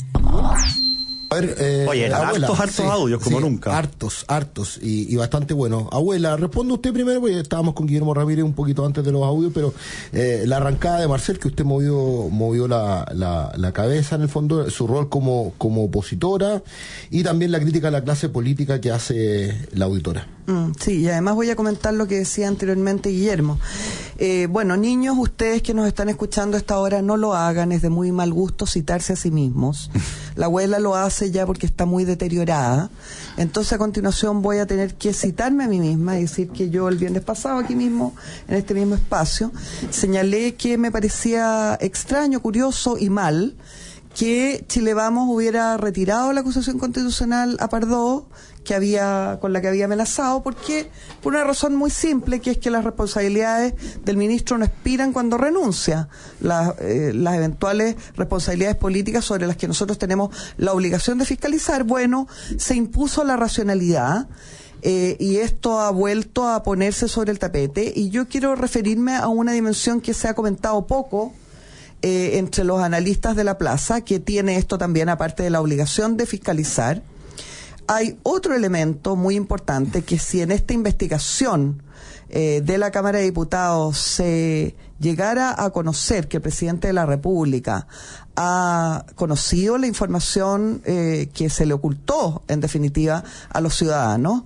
A ver, oye, abuela, hartos audios, como nunca. Hartos, y bastante bueno. Abuela, responde usted primero, porque estábamos con Guillermo Ramírez un poquito antes de los audios, pero la arrancada de Marcel, que usted movió la cabeza, en el fondo, su rol como opositora, y también la crítica a la clase política que hace la auditora. Sí, y además voy a comentar lo que decía anteriormente Guillermo. Bueno, niños, ustedes que nos están escuchando a esta hora, no lo hagan, es de muy mal gusto citarse a sí mismos. La abuela lo hace ya porque está muy deteriorada. Entonces, a continuación voy a tener que citarme a mí misma y decir que yo el viernes pasado, aquí mismo, en este mismo espacio, señalé que me parecía extraño, curioso y mal que Chile Vamos hubiera retirado la acusación constitucional a Pardo con la que había amenazado, porque por una razón muy simple, que es que las responsabilidades del ministro no expiran cuando renuncia. Las eventuales responsabilidades políticas sobre las que nosotros tenemos la obligación de fiscalizar, bueno, se impuso la racionalidad. Y esto ha vuelto a ponerse sobre el tapete, y yo quiero referirme a una dimensión que se ha comentado poco entre los analistas de la plaza, que tiene esto también, aparte de la obligación de fiscalizar. Hay otro elemento muy importante, que si en esta investigación de la Cámara de Diputados se llegara a conocer que el presidente de la República ha conocido la información que se le ocultó, en definitiva, a los ciudadanos,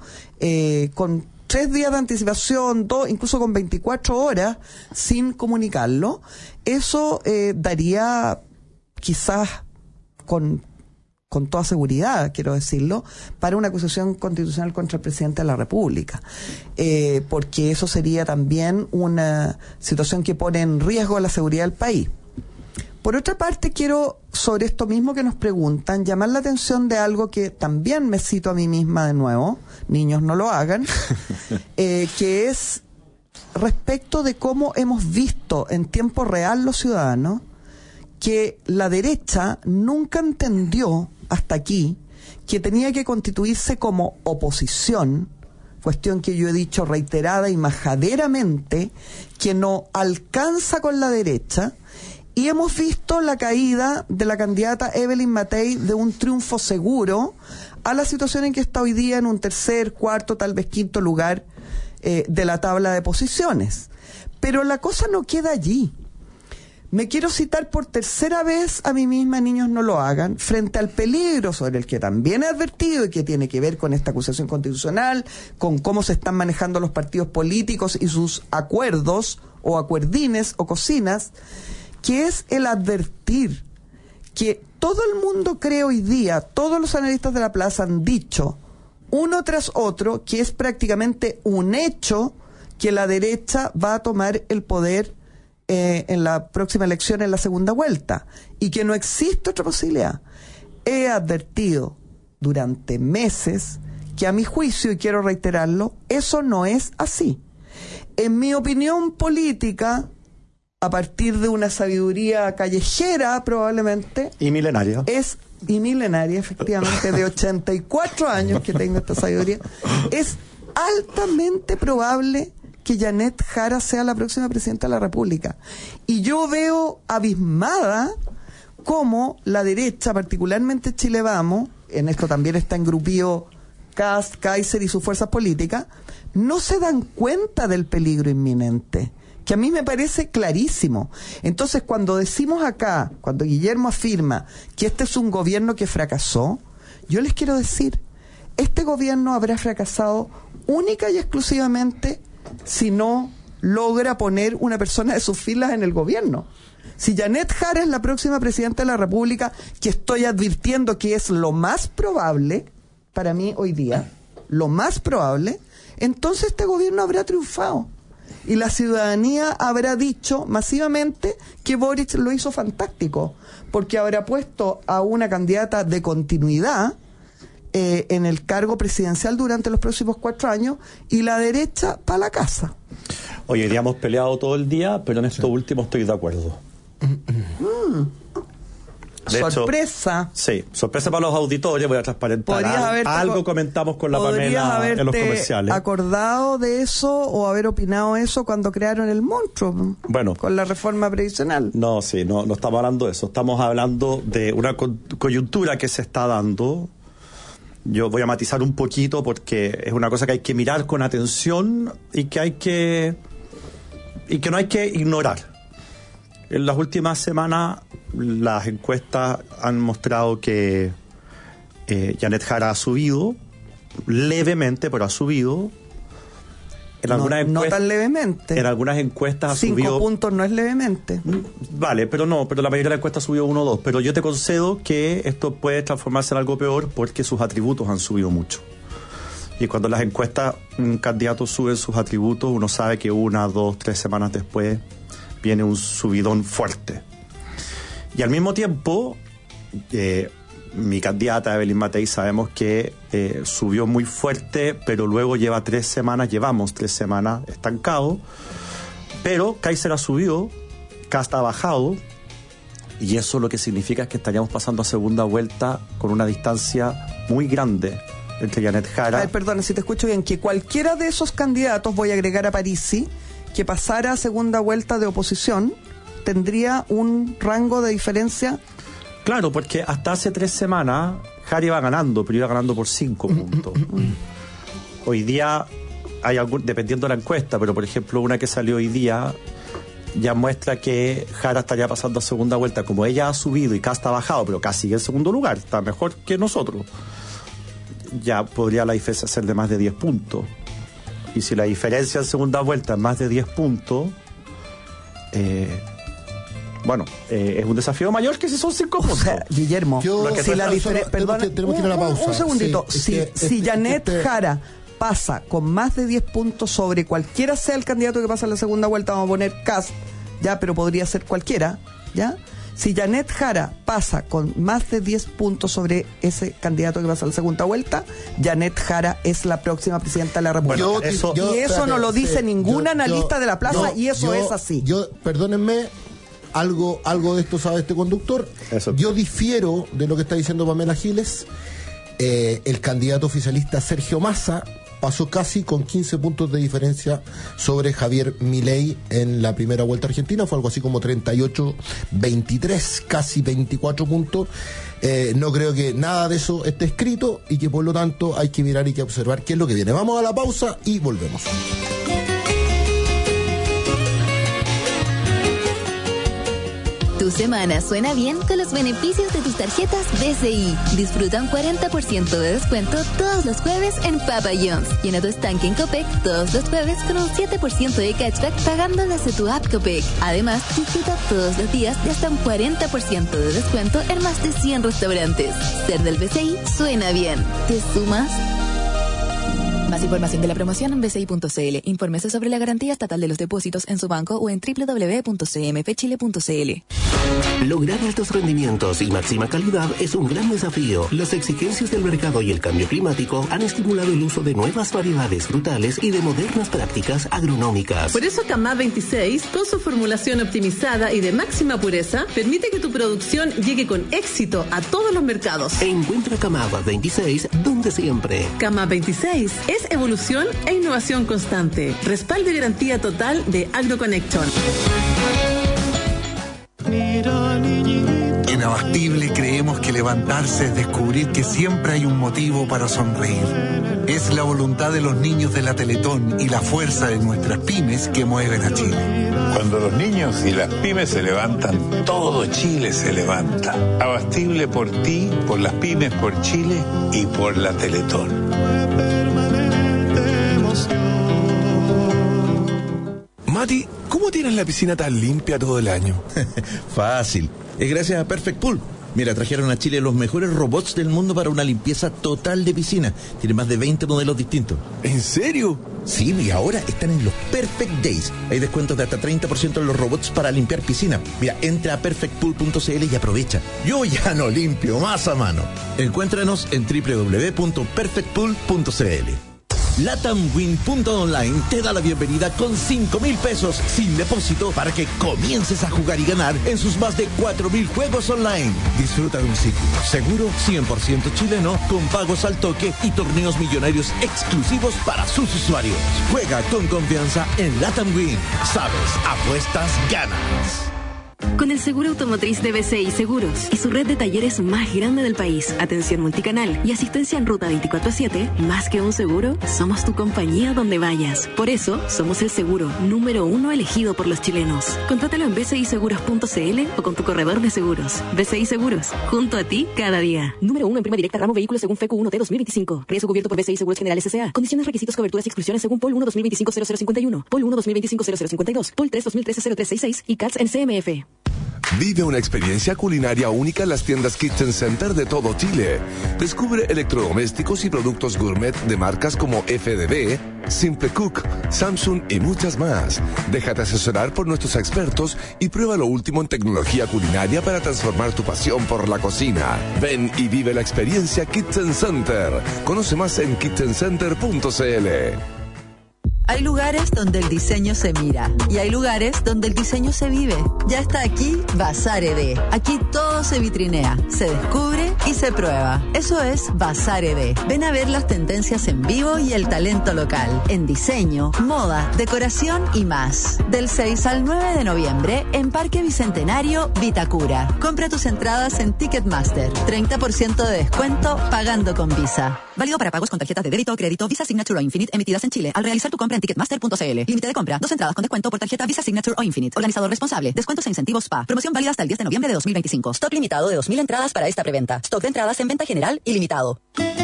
con 3 días de anticipación, incluso con 24 horas, sin comunicarlo, eso daría, quizás con toda seguridad, quiero decirlo, para una acusación constitucional contra el presidente de la República, porque eso sería también una situación que pone en riesgo la seguridad del país. Por otra parte, quiero, sobre esto mismo que nos preguntan, llamar la atención de algo que también me cito a mí misma de nuevo, niños no lo hagan, que es respecto de cómo hemos visto en tiempo real los ciudadanos que la derecha nunca entendió hasta aquí que tenía que constituirse como oposición, cuestión que yo he dicho reiterada y majaderamente, que no alcanza con la derecha, y hemos visto la caída de la candidata Evelyn Matei de un triunfo seguro a la situación en que está hoy día, en un 3er, 4, tal vez 5.º lugar de la tabla de posiciones. Pero la cosa no queda allí. Me quiero citar por 3ª vez a mí misma, niños no lo hagan, frente al peligro sobre el que también he advertido y que tiene que ver con esta acusación constitucional, con cómo se están manejando los partidos políticos y sus acuerdos o acuerdines o cocinas, que es el advertir que todo el mundo cree hoy día, todos los analistas de la plaza han dicho, uno tras otro, que es prácticamente un hecho que la derecha va a tomar el poder en la próxima elección, en la segunda vuelta, y que no existe otra posibilidad. He advertido durante meses que, a mi juicio, y quiero reiterarlo, eso no es así. En mi opinión política, a partir de una sabiduría callejera probablemente. Y milenaria. Y milenaria, efectivamente, de 84 años que tengo esta sabiduría. Es altamente probable que Janet Jara sea la próxima presidenta de la República. Y yo veo abismada cómo la derecha, particularmente Chile Vamos, en esto también está engrupío Kast, Kaiser y sus fuerzas políticas, no se dan cuenta del peligro inminente, que a mí me parece clarísimo. Entonces, cuando decimos acá, cuando Guillermo afirma que este es un gobierno que fracasó, yo les quiero decir, este gobierno habrá fracasado única y exclusivamente si no logra poner una persona de sus filas en el gobierno. Si Janet Jara es la próxima presidenta de la República, que estoy advirtiendo que es lo más probable, para mí hoy día, lo más probable, entonces este gobierno habrá triunfado. Y la ciudadanía habrá dicho masivamente que Boric lo hizo fantástico, porque habrá puesto a una candidata de continuidad en el cargo presidencial durante los próximos 4 años y la derecha para la casa. Oye, ya hemos peleado todo el día, pero en esto último estoy de acuerdo. De sorpresa. Hecho, sí, sorpresa para los auditores, voy a transparentar. Algo comentamos con la Pamela en los comerciales. ¿Acordado de eso o haber opinado eso cuando crearon el monstruo? Bueno. Con la reforma previsional. No, sí, no estamos hablando de eso. Estamos hablando de una coyuntura que se está dando. Yo voy a matizar un poquito porque es una cosa que hay que mirar con atención y que no hay que ignorar. En las últimas semanas las encuestas han mostrado que Janet Jara ha subido levemente, pero ha subido. En algunas no tan levemente. En algunas encuestas ha 5 subido. 5 puntos no es levemente. Vale, pero la mayoría de las encuestas ha subido 1 o 2. Pero yo te concedo que esto puede transformarse en algo peor porque sus atributos han subido mucho. Y cuando las encuestas, un candidato sube sus atributos, uno sabe que 1, 2, 3 semanas después viene un subidón fuerte. Y al mismo tiempo, mi candidata Evelyn Matei sabemos que subió muy fuerte, pero luego llevamos 3 semanas estancados. Pero Kaiser ha subido, Kast ha bajado, y eso lo que significa es que estaríamos pasando a segunda vuelta con una distancia muy grande entre Janet Jara. A ver, perdona, si te escucho bien, que cualquiera de esos candidatos, voy a agregar a Parisi, que pasara a segunda vuelta de oposición, tendría un rango de diferencia. Claro, porque hasta hace 3 semanas Jara iba ganando, pero iba ganando por 5 puntos. Hoy día hay dependiendo de la encuesta, pero por ejemplo una que salió hoy día ya muestra que Jara estaría pasando a segunda vuelta. Como ella ha subido y Kast ha bajado, pero Kast sigue en segundo lugar, está mejor que nosotros, ya podría la diferencia ser de más de 10 puntos. Y si la diferencia en segunda vuelta es más de 10 puntos, es un desafío mayor que si son 5 puntos. O sea, Guillermo, si la perdón, tenemos que ir a la pausa. Un segundito. Sí, si Janet Jara pasa con más de 10 puntos sobre cualquiera sea el candidato que pasa en la segunda vuelta, vamos a poner Kast, ya, pero podría ser cualquiera, ¿ya? Si Janet Jara pasa con más de 10 puntos sobre ese candidato que pasa a la segunda vuelta, Janet Jara es la próxima presidenta de la República. Eso no lo dice ningún analista de la plaza, y eso es así. Perdónenme, algo de esto sabe este conductor. Eso. Yo difiero de lo que está diciendo Pamela Giles. El candidato oficialista Sergio Massa pasó casi con 15 puntos de diferencia sobre Javier Milei en la primera vuelta argentina. Fue algo así como 38-23, casi 24 puntos. No creo que nada de eso esté escrito y que por lo tanto hay que mirar y que observar qué es lo que viene. Vamos a la pausa y volvemos. Tu semana suena bien con los beneficios de tus tarjetas BCI. Disfruta un 40% de descuento todos los jueves en Papa John's. Llena tu estanque en Copec todos los jueves con un 7% de cashback pagando desde tu app Copec. Además, disfruta todos los días de hasta un 40% de descuento en más de 100 restaurantes. Ser del BCI suena bien. ¿Te sumas? Más Más información de la promoción en bci.cl. Infórmese sobre la garantía estatal de los depósitos en su banco o en www.cmfchile.cl. Lograr altos rendimientos y máxima calidad es un gran desafío. Las exigencias del mercado y el cambio climático han estimulado el uso de nuevas variedades frutales y de modernas prácticas agronómicas. Por eso Camá 26, con su formulación optimizada y de máxima pureza, permite que tu producción llegue con éxito a todos los mercados. Encuentra Camá 26 donde siempre. Camá 26 es evolución e innovación constante. Respaldo y garantía total de AgroConnection. En Abastible creemos que levantarse es descubrir que siempre hay un motivo para sonreír. Es la voluntad de los niños de la Teletón y la fuerza de nuestras pymes que mueven a Chile. Cuando los niños y las pymes se levantan, todo Chile se levanta. Abastible por ti, por las pymes, por Chile y por la Teletón. Mati, ¿cómo tienes la piscina tan limpia todo el año? Fácil. Es gracias a Perfect Pool. Mira, trajeron a Chile los mejores robots del mundo para una limpieza total de piscina. Tiene más de 20 modelos distintos. ¿En serio? Sí, y ahora están en los Perfect Days. Hay descuentos de hasta 30% en los robots para limpiar piscina. Mira, entra a perfectpool.cl y aprovecha. Yo ya no limpio más a mano. Encuéntranos en www.perfectpool.cl. LatamWin.online te da la bienvenida con 5,000 pesos sin depósito para que comiences a jugar y ganar en sus más de 4,000 juegos online. Disfruta de un ciclo seguro, 100% chileno, con pagos al toque y torneos millonarios exclusivos para sus usuarios. Juega con confianza en LatamWin. Sabes, apuestas, ganas. Con el seguro automotriz de BCI Seguros y su red de talleres más grande del país, atención multicanal y asistencia en ruta 24/7, más que un seguro, somos tu compañía donde vayas. Por eso, somos el seguro número 1 elegido por los chilenos. Contrátalo en bciseguros.cl o con tu corredor de seguros. BCI Seguros, junto a ti cada día. Número 1 en prima directa ramo vehículos según FECU 1T 2025. Riesgo cubierto por BCI Seguros General S.A. Condiciones, requisitos, coberturas y exclusiones según POL 1 2025-0051, POL 1 2025-0052, POL 3 2013-0366 y CATS en CMF. Vive una experiencia culinaria única en las tiendas Kitchen Center de todo Chile. Descubre electrodomésticos y productos gourmet de marcas como FDB, Simple Cook, Samsung y muchas más. Déjate asesorar por nuestros expertos y prueba lo último en tecnología culinaria para transformar tu pasión por la cocina. Ven y vive la experiencia Kitchen Center. Conoce más en kitchencenter.cl. Hay lugares donde el diseño se mira y hay lugares donde el diseño se vive. Ya está aquí Bazar ED. Aquí todo se vitrinea, se descubre y se prueba. Eso es Bazar ED. Ven a ver las tendencias en vivo y el talento local en diseño, moda, decoración y más. Del 6 al 9 de noviembre en Parque Bicentenario, Vitacura. Compra tus entradas en Ticketmaster. 30% de descuento pagando con Visa. Válido para pagos con tarjetas de débito o crédito Visa Signature o Infinite emitidas en Chile. Al realizar tu compra en Ticketmaster.cl. Límite de compra, 2 entradas con descuento por tarjeta Visa Signature o Infinite. Organizador responsable. Descuentos e incentivos SPA. Promoción válida hasta el 10 de noviembre de 2025. Stock limitado de 2,000 entradas para esta preventa. Stock de entradas en venta general y limitado.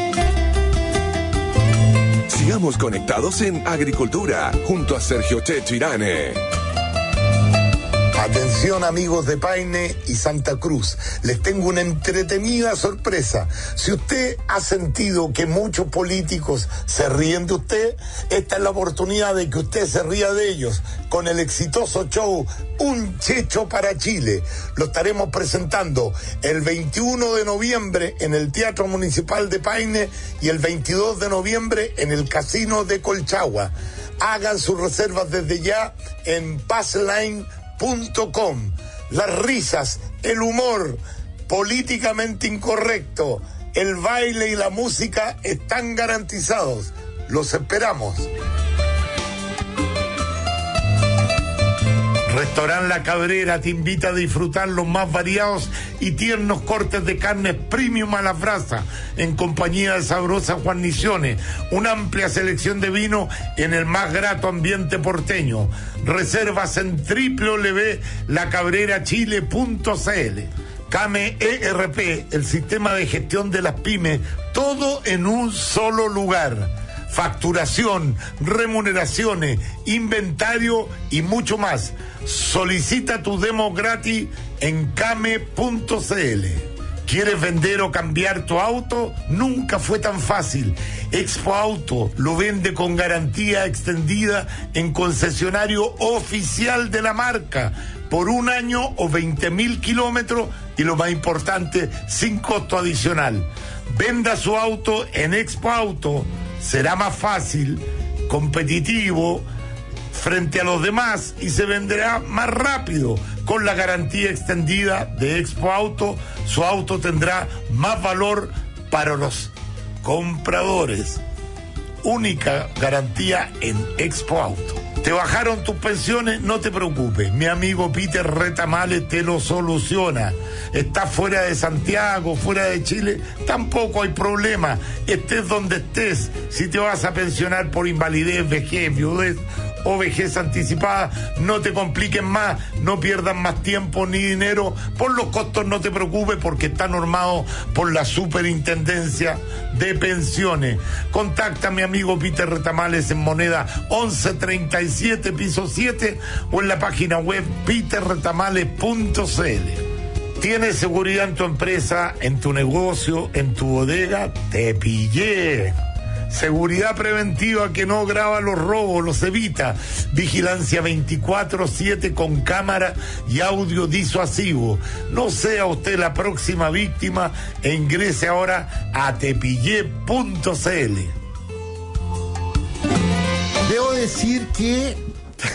Sigamos conectados en Agricultura, junto a Sergio Checho Irane. Atención amigos de Paine y Santa Cruz, les tengo una entretenida sorpresa. Si usted ha sentido que muchos políticos se ríen de usted, esta es la oportunidad de que usted se ría de ellos con el exitoso show Un Checho para Chile. Lo estaremos presentando el 21 de noviembre en el Teatro Municipal de Paine y el 22 de noviembre en el Casino de Colchagua. Hagan sus reservas desde ya en Passline.com. Las risas, el humor políticamente incorrecto, el baile y la música están garantizados. Los esperamos. Restaurant La Cabrera te invita a disfrutar los más variados y tiernos cortes de carnes premium a la brasa, en compañía de sabrosas guarniciones, una amplia selección de vino en el más grato ambiente porteño. Reservas en www.lacabrerachile.cl. CAME ERP, el sistema de gestión de las pymes, todo en un solo lugar. Facturación, remuneraciones, inventario y mucho más. Solicita tu demo gratis en came.cl. ¿Quieres vender o cambiar tu auto? Nunca fue tan fácil. Expo Auto lo vende con garantía extendida en concesionario oficial de la marca por 1 año o 20.000 kilómetros y lo más importante, sin costo adicional. Venda su auto en Expo Auto, será más fácil, competitivo frente a los demás y se venderá más rápido. Con la garantía extendida de Expo Auto, su auto tendrá más valor para los compradores. Única garantía en Expo Auto. ¿Te bajaron tus pensiones? No te preocupes, mi amigo Peter Retamales te lo soluciona. ¿Estás fuera de Santiago, fuera de Chile? Tampoco hay problema, estés donde estés. Si te vas a pensionar por invalidez, vejez, viudez o vejez anticipada, no te compliquen más, no pierdan más tiempo ni dinero. Por los costos no te preocupes porque está normado por la Superintendencia de Pensiones. Contacta a mi amigo Peter Retamales en Moneda 1137, piso 7, o en la página web peterretamales.cl. ¿Tienes seguridad en tu empresa, en tu negocio, en tu bodega? ¡Te pillé! Seguridad preventiva que no graba los robos, los evita. Vigilancia 24/7 con cámara y audio disuasivo. No sea usted la próxima víctima e ingrese ahora a tepillé.cl. Debo decir que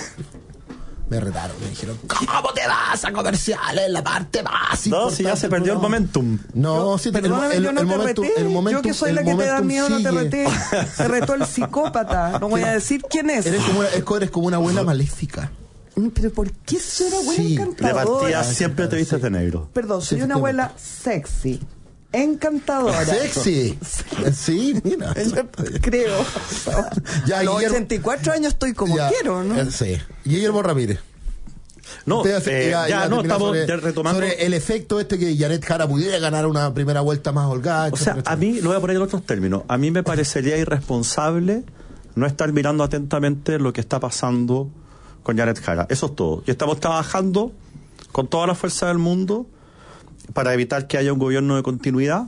me retaron, me dijeron, ¿cómo te vas a comerciales en la parte más importante? No, si ya se perdió el momentum. No, sí, perdóname, yo no te reté. Yo que soy la que te da miedo, no te reté. Se retó el psicópata. No voy a decir quién es. Eres como una abuela maléfica. Pero ¿por qué soy una abuela encantadora? De partida siempre te vistes de negro. Perdón, soy una abuela sexy. Encantadora. Sexy. Sí, mira. Yo creo. Ya, a los Guillermo, 84 años estoy como quiero, ¿no? Sí. Guillermo Ramírez. No, estamos retomando. Sobre el efecto que Janet Jara pudiera ganar una primera vuelta más holgada. O sea, a mí, lo voy a poner en otros términos, a mí me parecería irresponsable no estar mirando atentamente lo que está pasando con Janet Jara. Eso es todo. Y estamos trabajando con toda la fuerza del mundo para evitar que haya un gobierno de continuidad.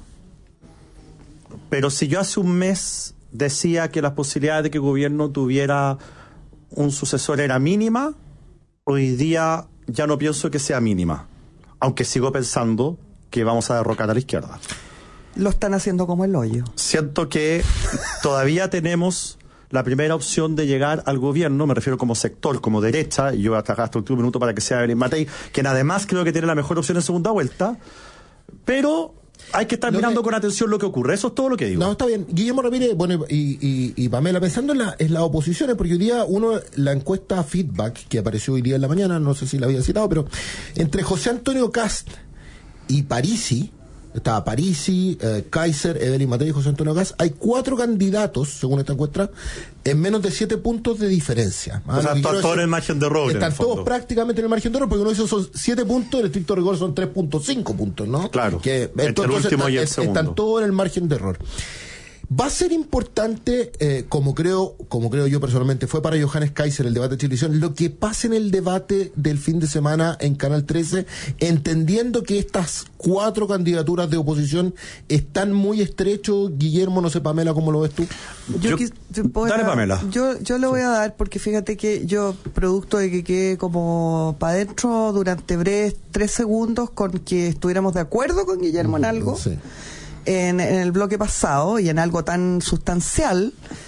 Pero si yo hace un mes decía que las posibilidades de que el gobierno tuviera un sucesor era mínima, hoy día ya no pienso que sea mínima, aunque sigo pensando que vamos a derrocar a la izquierda. Lo están haciendo como el hoyo. Siento que todavía tenemos la primera opción de llegar al gobierno, me refiero como sector, como derecha, y yo voy a trabajar hasta el último minuto para que sea Evelyn Matei, quien además creo que tiene la mejor opción en segunda vuelta, pero hay que estar mirando con atención lo que ocurre. Eso es todo lo que digo. No, está bien. Guillermo Ramírez, bueno, y Pamela, pensando en las oposiciones, porque hoy día la encuesta Feedback, que apareció hoy día en la mañana, no sé si la había citado, pero entre José Antonio Kast y Parisi, estaba Parisi, Kaiser, Evelyn Matei y José Antonio Kast, hay 4 candidatos, según esta encuesta, en menos de 7 puntos de diferencia. O sea, están todos en el margen de error. Están todos prácticamente en el margen de error, porque uno dice son 7 puntos, en estricto rigor son 3.5 puntos, ¿no? Claro. Que, entre el último y el segundo. Están todos en el margen de error. Va a ser importante, como creo yo personalmente, fue para Johannes Kaiser el debate de Chilevisión, lo que pase en el debate del fin de semana en Canal 13, entendiendo que estas 4 candidaturas de oposición están muy estrechos. Guillermo, no sé, Pamela, ¿cómo lo ves tú? Dale, Pamela. Yo le voy a dar, porque fíjate que yo, producto de que quedé como para adentro durante breves 3 segundos con que estuviéramos de acuerdo con Guillermo en algo. Sí. En el bloque pasado y en algo tan sustancial,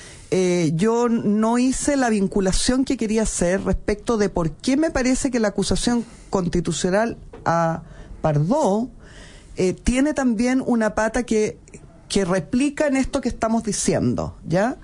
yo no hice la vinculación que quería hacer respecto de por qué me parece que la acusación constitucional a Pardo tiene también una pata que replica en esto que estamos diciendo, ¿ya?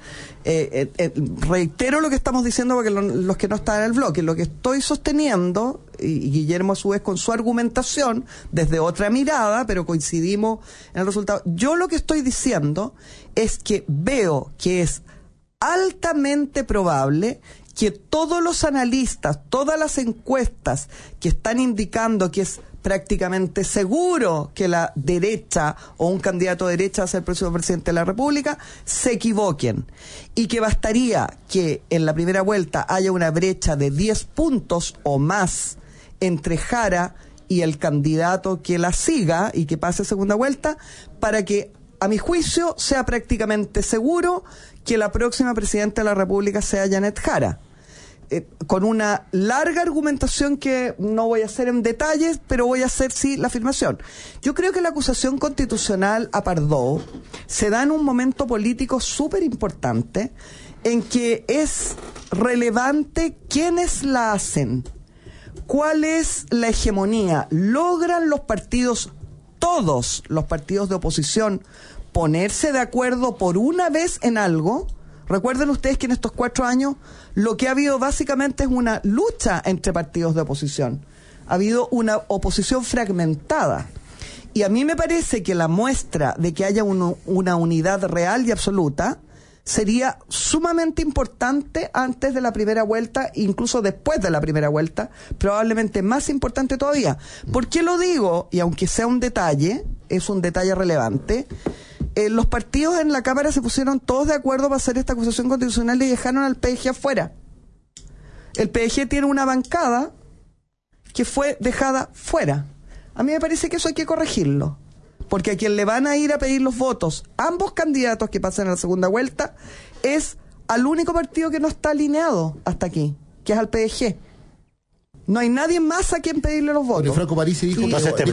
Reitero lo que estamos diciendo porque los que no están en el bloque, lo que estoy sosteniendo, y Guillermo a su vez con su argumentación, desde otra mirada, pero coincidimos en el resultado. Yo lo que estoy diciendo es que veo que es altamente probable que todos los analistas, todas las encuestas que están indicando que es prácticamente seguro que la derecha o un candidato de derecha a ser el próximo presidente de la República se equivoquen, y que bastaría que en la primera vuelta haya una brecha de 10 puntos o más entre Jara y el candidato que la siga y que pase segunda vuelta, para que, a mi juicio, sea prácticamente seguro que la próxima presidenta de la República sea Janet Jara. Con una larga argumentación que no voy a hacer en detalles, pero voy a hacer sí la afirmación. Yo creo que la acusación constitucional a Pardo se da en un momento político súper importante, en que es relevante quiénes la hacen, cuál es la hegemonía. ¿Logran los partidos, todos los partidos de oposición, ponerse de acuerdo por una vez en algo? Recuerden ustedes que en estos 4 años lo que ha habido básicamente es una lucha entre partidos de oposición. Ha habido una oposición fragmentada. Y a mí me parece que la muestra de que haya una unidad real y absoluta sería sumamente importante antes de la primera vuelta, incluso después de la primera vuelta, probablemente más importante todavía. ¿Por qué lo digo? Y aunque sea un detalle, es un detalle relevante. Los partidos en la Cámara se pusieron todos de acuerdo para hacer esta acusación constitucional y dejaron al PDG afuera. El PDG tiene una bancada que fue dejada fuera. A mí me parece que eso hay que corregirlo, porque a quien le van a ir a pedir los votos ambos candidatos que pasen a la segunda vuelta es al único partido que no está alineado hasta aquí, que es al PDG. No hay nadie más a quien pedirle los votos. Pero Franco Parisi dijo,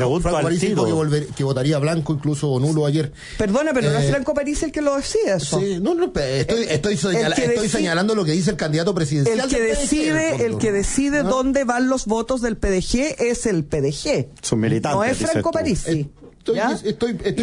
que votaría blanco, incluso o nulo ayer. Perdona, pero no es Franco Parisi el que lo decide eso. Sí, estoy señalando lo que dice el candidato presidencial. El que decide dónde van los votos del PDG es el PDG. Son militantes. No es Franco Parisi. Y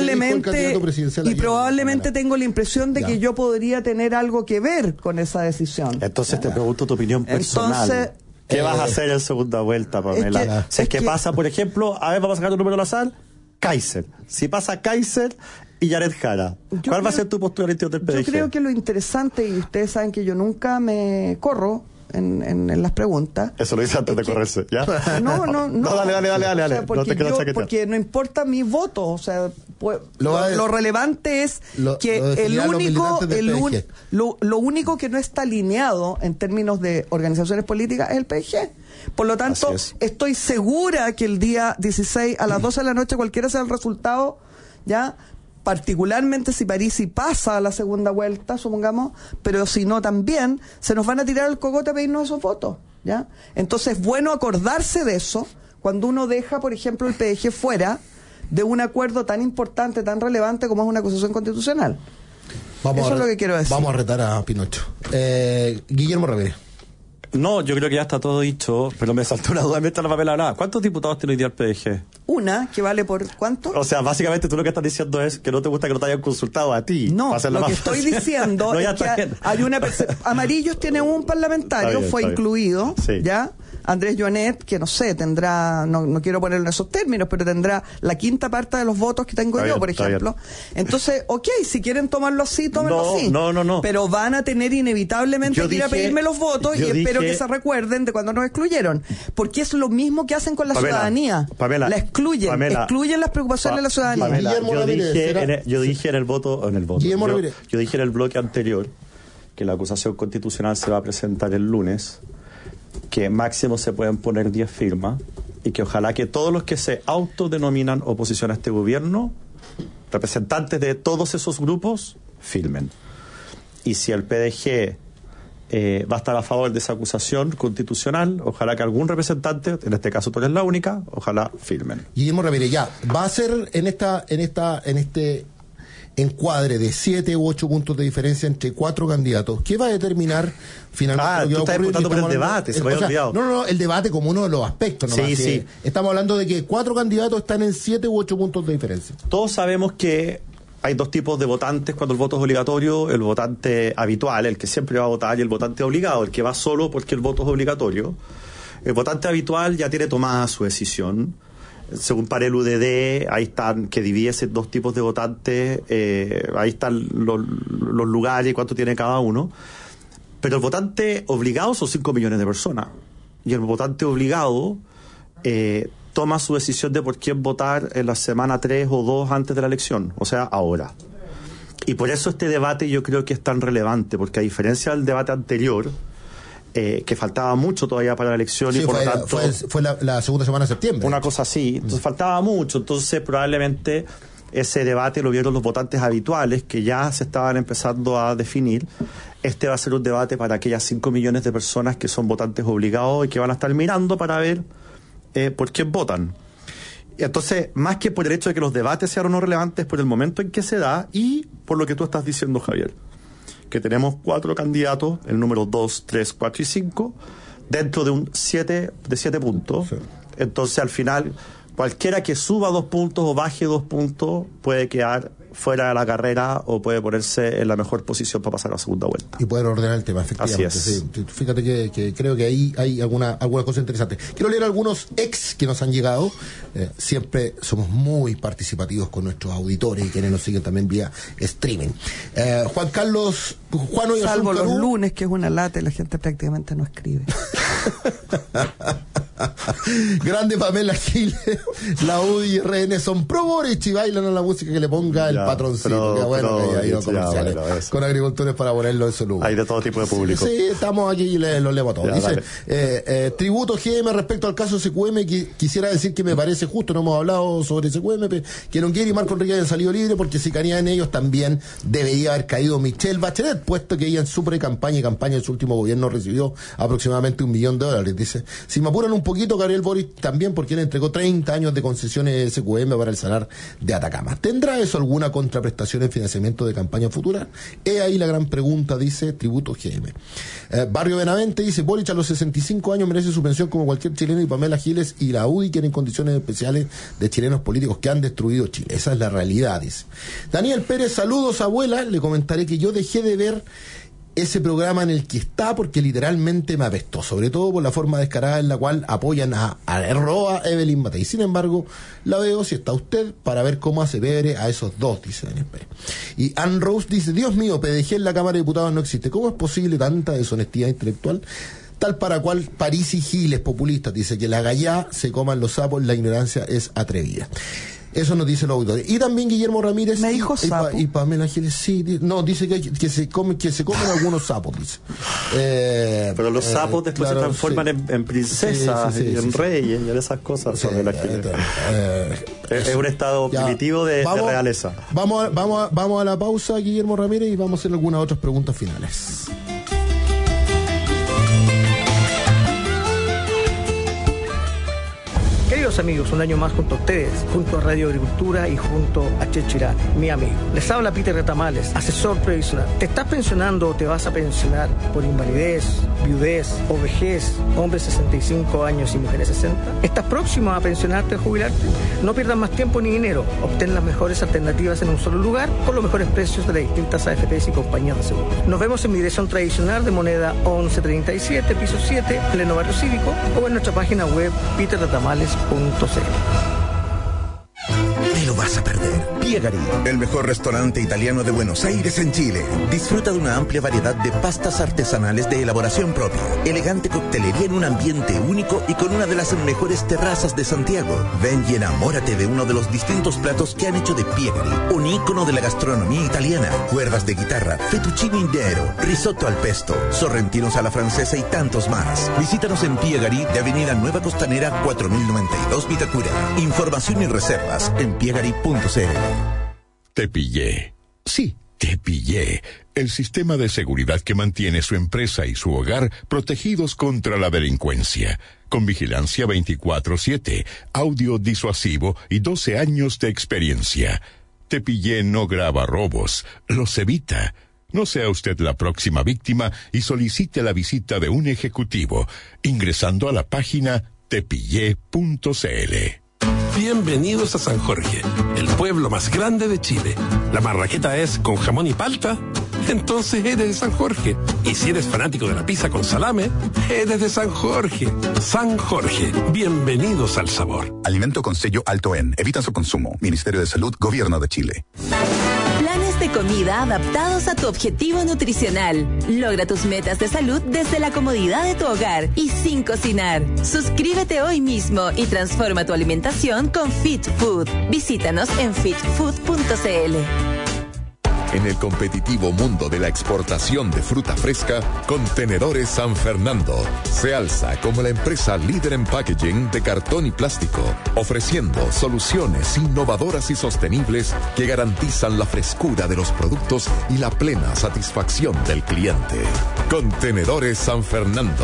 probablemente tengo la impresión de que yo podría tener algo que ver con esa decisión. Entonces te pregunto tu opinión personal. ¿Qué vas a hacer en segunda vuelta, Pamela? Si es que pasa, por ejemplo, vamos a sacar tu número al azar, Kaiser. Si pasa Kaiser y Janet Jara, ¿cuál va a ser tu postura del PDG? Yo creo que lo interesante, y ustedes saben que yo nunca me corro en las preguntas. Eso lo hice antes de correrse, ¿ya? No, dale. O sea, porque no importa mi voto, o sea, lo relevante es que lo único que no está alineado en términos de organizaciones políticas es el PDG. Por lo tanto, estoy segura que el día 16 a las 12 de la noche, cualquiera sea el resultado, ya, particularmente si Parisi pasa a la segunda vuelta, supongamos, pero si no también, se nos van a tirar el cogote a pedirnos esos votos, ¿ya? Entonces es bueno acordarse de eso cuando uno deja, por ejemplo, el PDG fuera de un acuerdo tan importante, tan relevante como es una acusación constitucional. Eso es lo que quiero decir. Vamos a retar a Pinocho. Guillermo Ramírez. No, yo creo que ya está todo dicho, pero me saltó una duda mientras la Pamela hablaba. ¿Cuántos diputados tiene hoy día el PDG? Una, que vale por ¿cuánto? O sea, básicamente tú lo que estás diciendo es que no te gusta que no te hayan consultado a ti. No, lo que estoy diciendo es que hay una Amarillos tiene un parlamentario, fue incluido, ¿ya? Andrés Joanet, que no sé, tendrá, no quiero ponerlo en esos términos, pero tendrá la quinta parte de los votos que tengo yo, por ejemplo. Entonces, si quieren tomarlo así, tómenlo así. No. Pero van a tener inevitablemente que ir a pedirme los votos y espero que se recuerden de cuando nos excluyeron. Porque es lo mismo que hacen con la ciudadanía. La excluyen las preocupaciones de la ciudadanía. Yo dije en el bloque anterior que la acusación constitucional se va a presentar el lunes, que máximo se pueden poner 10 firmas y que ojalá que todos los que se autodenominan oposición a este gobierno, representantes de todos esos grupos, firmen. Y si el PDG va a estar a favor de esa acusación constitucional, ojalá que algún representante, en este caso tú eres la única, ojalá firmen. Guillermo Ramírez, va a ser en este encuadre de 7 u 8 puntos de diferencia entre 4 candidatos. ¿Qué va a determinar finalmente? Tú estás preguntando por el debate, se me había olvidado. No, el debate como uno de los aspectos. Sí. Estamos hablando de que 4 candidatos están en 7 u 8 puntos de diferencia. Todos sabemos que hay 2 tipos de votantes cuando el voto es obligatorio: el votante habitual, el que siempre va a votar, y el votante obligado, el que va solo porque el voto es obligatorio. El votante habitual ya tiene tomada su decisión. Según para el UDD, ahí están, que divide esos 2 tipos de votantes, ahí están los lugares y cuánto tiene cada uno. Pero el votante obligado son 5 millones de personas. Y el votante obligado toma su decisión de por quién votar en la semana 3 o 2 antes de la elección, o sea, ahora. Y por eso este debate yo creo que es tan relevante, porque a diferencia del debate anterior, que faltaba mucho todavía para la elección, sí, y por lo tanto fue la segunda semana de septiembre. Una cosa así, entonces faltaba mucho, entonces probablemente ese debate lo vieron los votantes habituales que ya se estaban empezando a definir. Este va a ser un debate para aquellas 5 millones de personas que son votantes obligados y que van a estar mirando para ver por quién votan. Entonces, más que por el hecho de que los debates sean o no relevantes, por el momento en que se da y por lo que tú estás diciendo, Javier, que tenemos 4 candidatos, el número 2, 3, 4 y 5, dentro de un 7 puntos. Sí. Entonces, al final, cualquiera que suba 2 puntos o baje 2 puntos puede quedar fuera de la carrera o puede ponerse en la mejor posición para pasar a la segunda vuelta. Y poder ordenar el tema, efectivamente. Así es. Sí. Fíjate que creo que ahí hay alguna cosa interesante. Quiero leer algunos ex que nos han llegado. Siempre somos muy participativos con nuestros auditores y quienes nos siguen también vía streaming. Juan hoy salvo los lunes, que es una lata y la gente prácticamente no escribe. Grande Pamela Giles, la UDI y RN son pro Boric y bailan a la música que le ponga el patroncito. Que bueno que haya ido comerciales con agricultores para ponerlo en su lugar. Hay de todo tipo de público. Sí, estamos aquí y los leemos a todos. Dice, tributo GM respecto al caso SQM, quisiera decir que me parece justo, no hemos hablado sobre SQM, que Longueira y Marco Enrique hayan salido libres, porque si caían ellos también debería haber caído Michelle Bachelet, puesto que ella en su pre-campaña y campaña de su último gobierno recibió aproximadamente $1 millón. Dice, si me apuran un poquito, Gabriel Boric también, porque él entregó 30 años de concesiones SQM para el salar de Atacama. ¿Tendrá eso alguna contraprestación en financiamiento de campaña futura? He ahí la gran pregunta, dice Tributo GM. Barrio Benavente dice, Boric a los 65 años merece su pensión como cualquier chileno, y Pamela Giles y la UDI quieren condiciones especiales de chilenos políticos que han destruido Chile. Esa es la realidad, dice. Daniel Pérez, saludos abuela, le comentaré que yo dejé de ver ese programa en el que está porque literalmente me apestó, sobre todo por la forma descarada en la cual apoyan a Evelyn Matei. Sin embargo, la veo, si está usted, para ver cómo hace pebre a esos dos, dice Daniel Pérez. Y Ann Rose dice, Dios mío, PDG en la Cámara de Diputados no existe. ¿Cómo es posible tanta deshonestidad intelectual? Tal para cual París y Giles populistas, dice que la gallá se coman los sapos, la ignorancia es atrevida. Eso nos dice los auditores. Y también Guillermo Ramírez y Pamela Giles, sí, no, dice que se comen algunos sapos, dice. Pero los sapos después se transforman en princesas, en reyes y en esas cosas. Es un estado primitivo de realeza. Vamos a la pausa, Guillermo Ramírez, y vamos a hacer algunas otras preguntas finales. Queridos amigos, un año más junto a ustedes, junto a Radio Agricultura y junto a Chechirán, mi amigo. Les habla Peter Retamales, asesor previsional. ¿Te estás pensionando o te vas a pensionar por invalidez, viudez o vejez, hombres 65 años y mujeres 60? ¿Estás próximo a pensionarte o jubilarte? No pierdas más tiempo ni dinero. Obtén las mejores alternativas en un solo lugar con los mejores precios de las distintas AFPs y compañías de seguro. Nos vemos en mi dirección tradicional de Moneda 1137, piso 7, pleno barrio cívico, o en nuestra página web peterretamales.cl. Te lo vas a perder. Piegari, el mejor restaurante italiano de Buenos Aires en Chile. Disfruta de una amplia variedad de pastas artesanales de elaboración propia, elegante coctelería en un ambiente único y con una de las mejores terrazas de Santiago. Ven y enamórate de uno de los distintos platos que han hecho de Piegari un ícono de la gastronomía italiana. Cuerdas de guitarra, fettuccine nero, risotto al pesto, sorrentinos a la francesa y tantos más. Visítanos en Piegari de Avenida Nueva Costanera 4092 Vitacura. Información y reservas en piegari.cl. Te pillé. Sí, te pillé. El sistema de seguridad que mantiene su empresa y su hogar protegidos contra la delincuencia. Con vigilancia 24/7, audio disuasivo y 12 años de experiencia. Te pillé no graba robos, los evita. No sea usted la próxima víctima y solicite la visita de un ejecutivo, ingresando a la página tepillé.cl. Bienvenidos a San Jorge, el pueblo más grande de Chile. ¿La marraqueta es con jamón y palta? Entonces eres de San Jorge. Y si eres fanático de la pizza con salame, eres de San Jorge. San Jorge, bienvenidos al sabor. Alimento con sello alto en. Evita su consumo. Ministerio de Salud, Gobierno de Chile. Planes de comida adaptados a tu objetivo nutricional. Logra tus metas de salud desde la comodidad de tu hogar y sin cocinar. Suscríbete hoy mismo y transforma tu alimentación con Fit Food. Visítanos en fitfood.cl. En el competitivo mundo de la exportación de fruta fresca, Contenedores San Fernando se alza como la empresa líder en packaging de cartón y plástico, ofreciendo soluciones innovadoras y sostenibles que garantizan la frescura de los productos y la plena satisfacción del cliente. Contenedores San Fernando,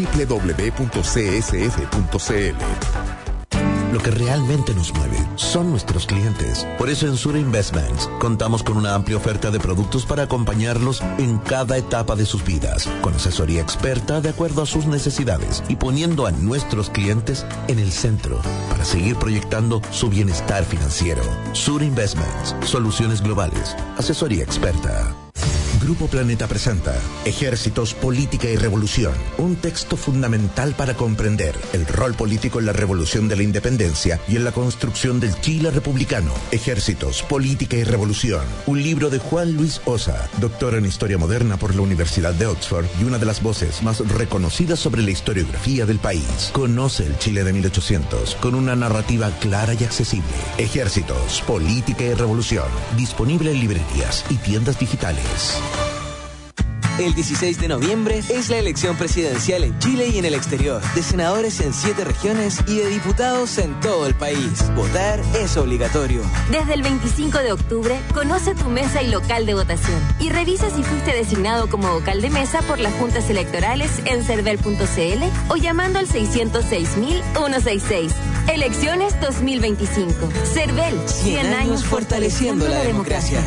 www.csf.cl. Lo que realmente nos mueve son nuestros clientes. Por eso en Sura Investments contamos con una amplia oferta de productos para acompañarlos en cada etapa de sus vidas, con asesoría experta de acuerdo a sus necesidades y poniendo a nuestros clientes en el centro para seguir proyectando su bienestar financiero. Sura Investments, soluciones globales, asesoría experta. Grupo Planeta presenta Ejércitos, Política y Revolución, un texto fundamental para comprender el rol político en la revolución de la independencia y en la construcción del Chile republicano. Ejércitos, Política y Revolución, un libro de Juan Luis Osa, doctor en Historia Moderna por la Universidad de Oxford y una de las voces más reconocidas sobre la historiografía del país. Conoce el Chile de 1800 con una narrativa clara y accesible. Ejércitos, Política y Revolución, disponible en librerías y tiendas digitales. El 16 de noviembre es la elección presidencial en Chile y en el exterior, de senadores en 7 regiones y de diputados en todo el país. Votar es obligatorio. Desde el 25 de octubre, conoce tu mesa y local de votación y revisa si fuiste designado como vocal de mesa por las juntas electorales en cervel.cl o llamando al 606.166. Elecciones 2025. Cervel, 100 años fortaleciendo la democracia.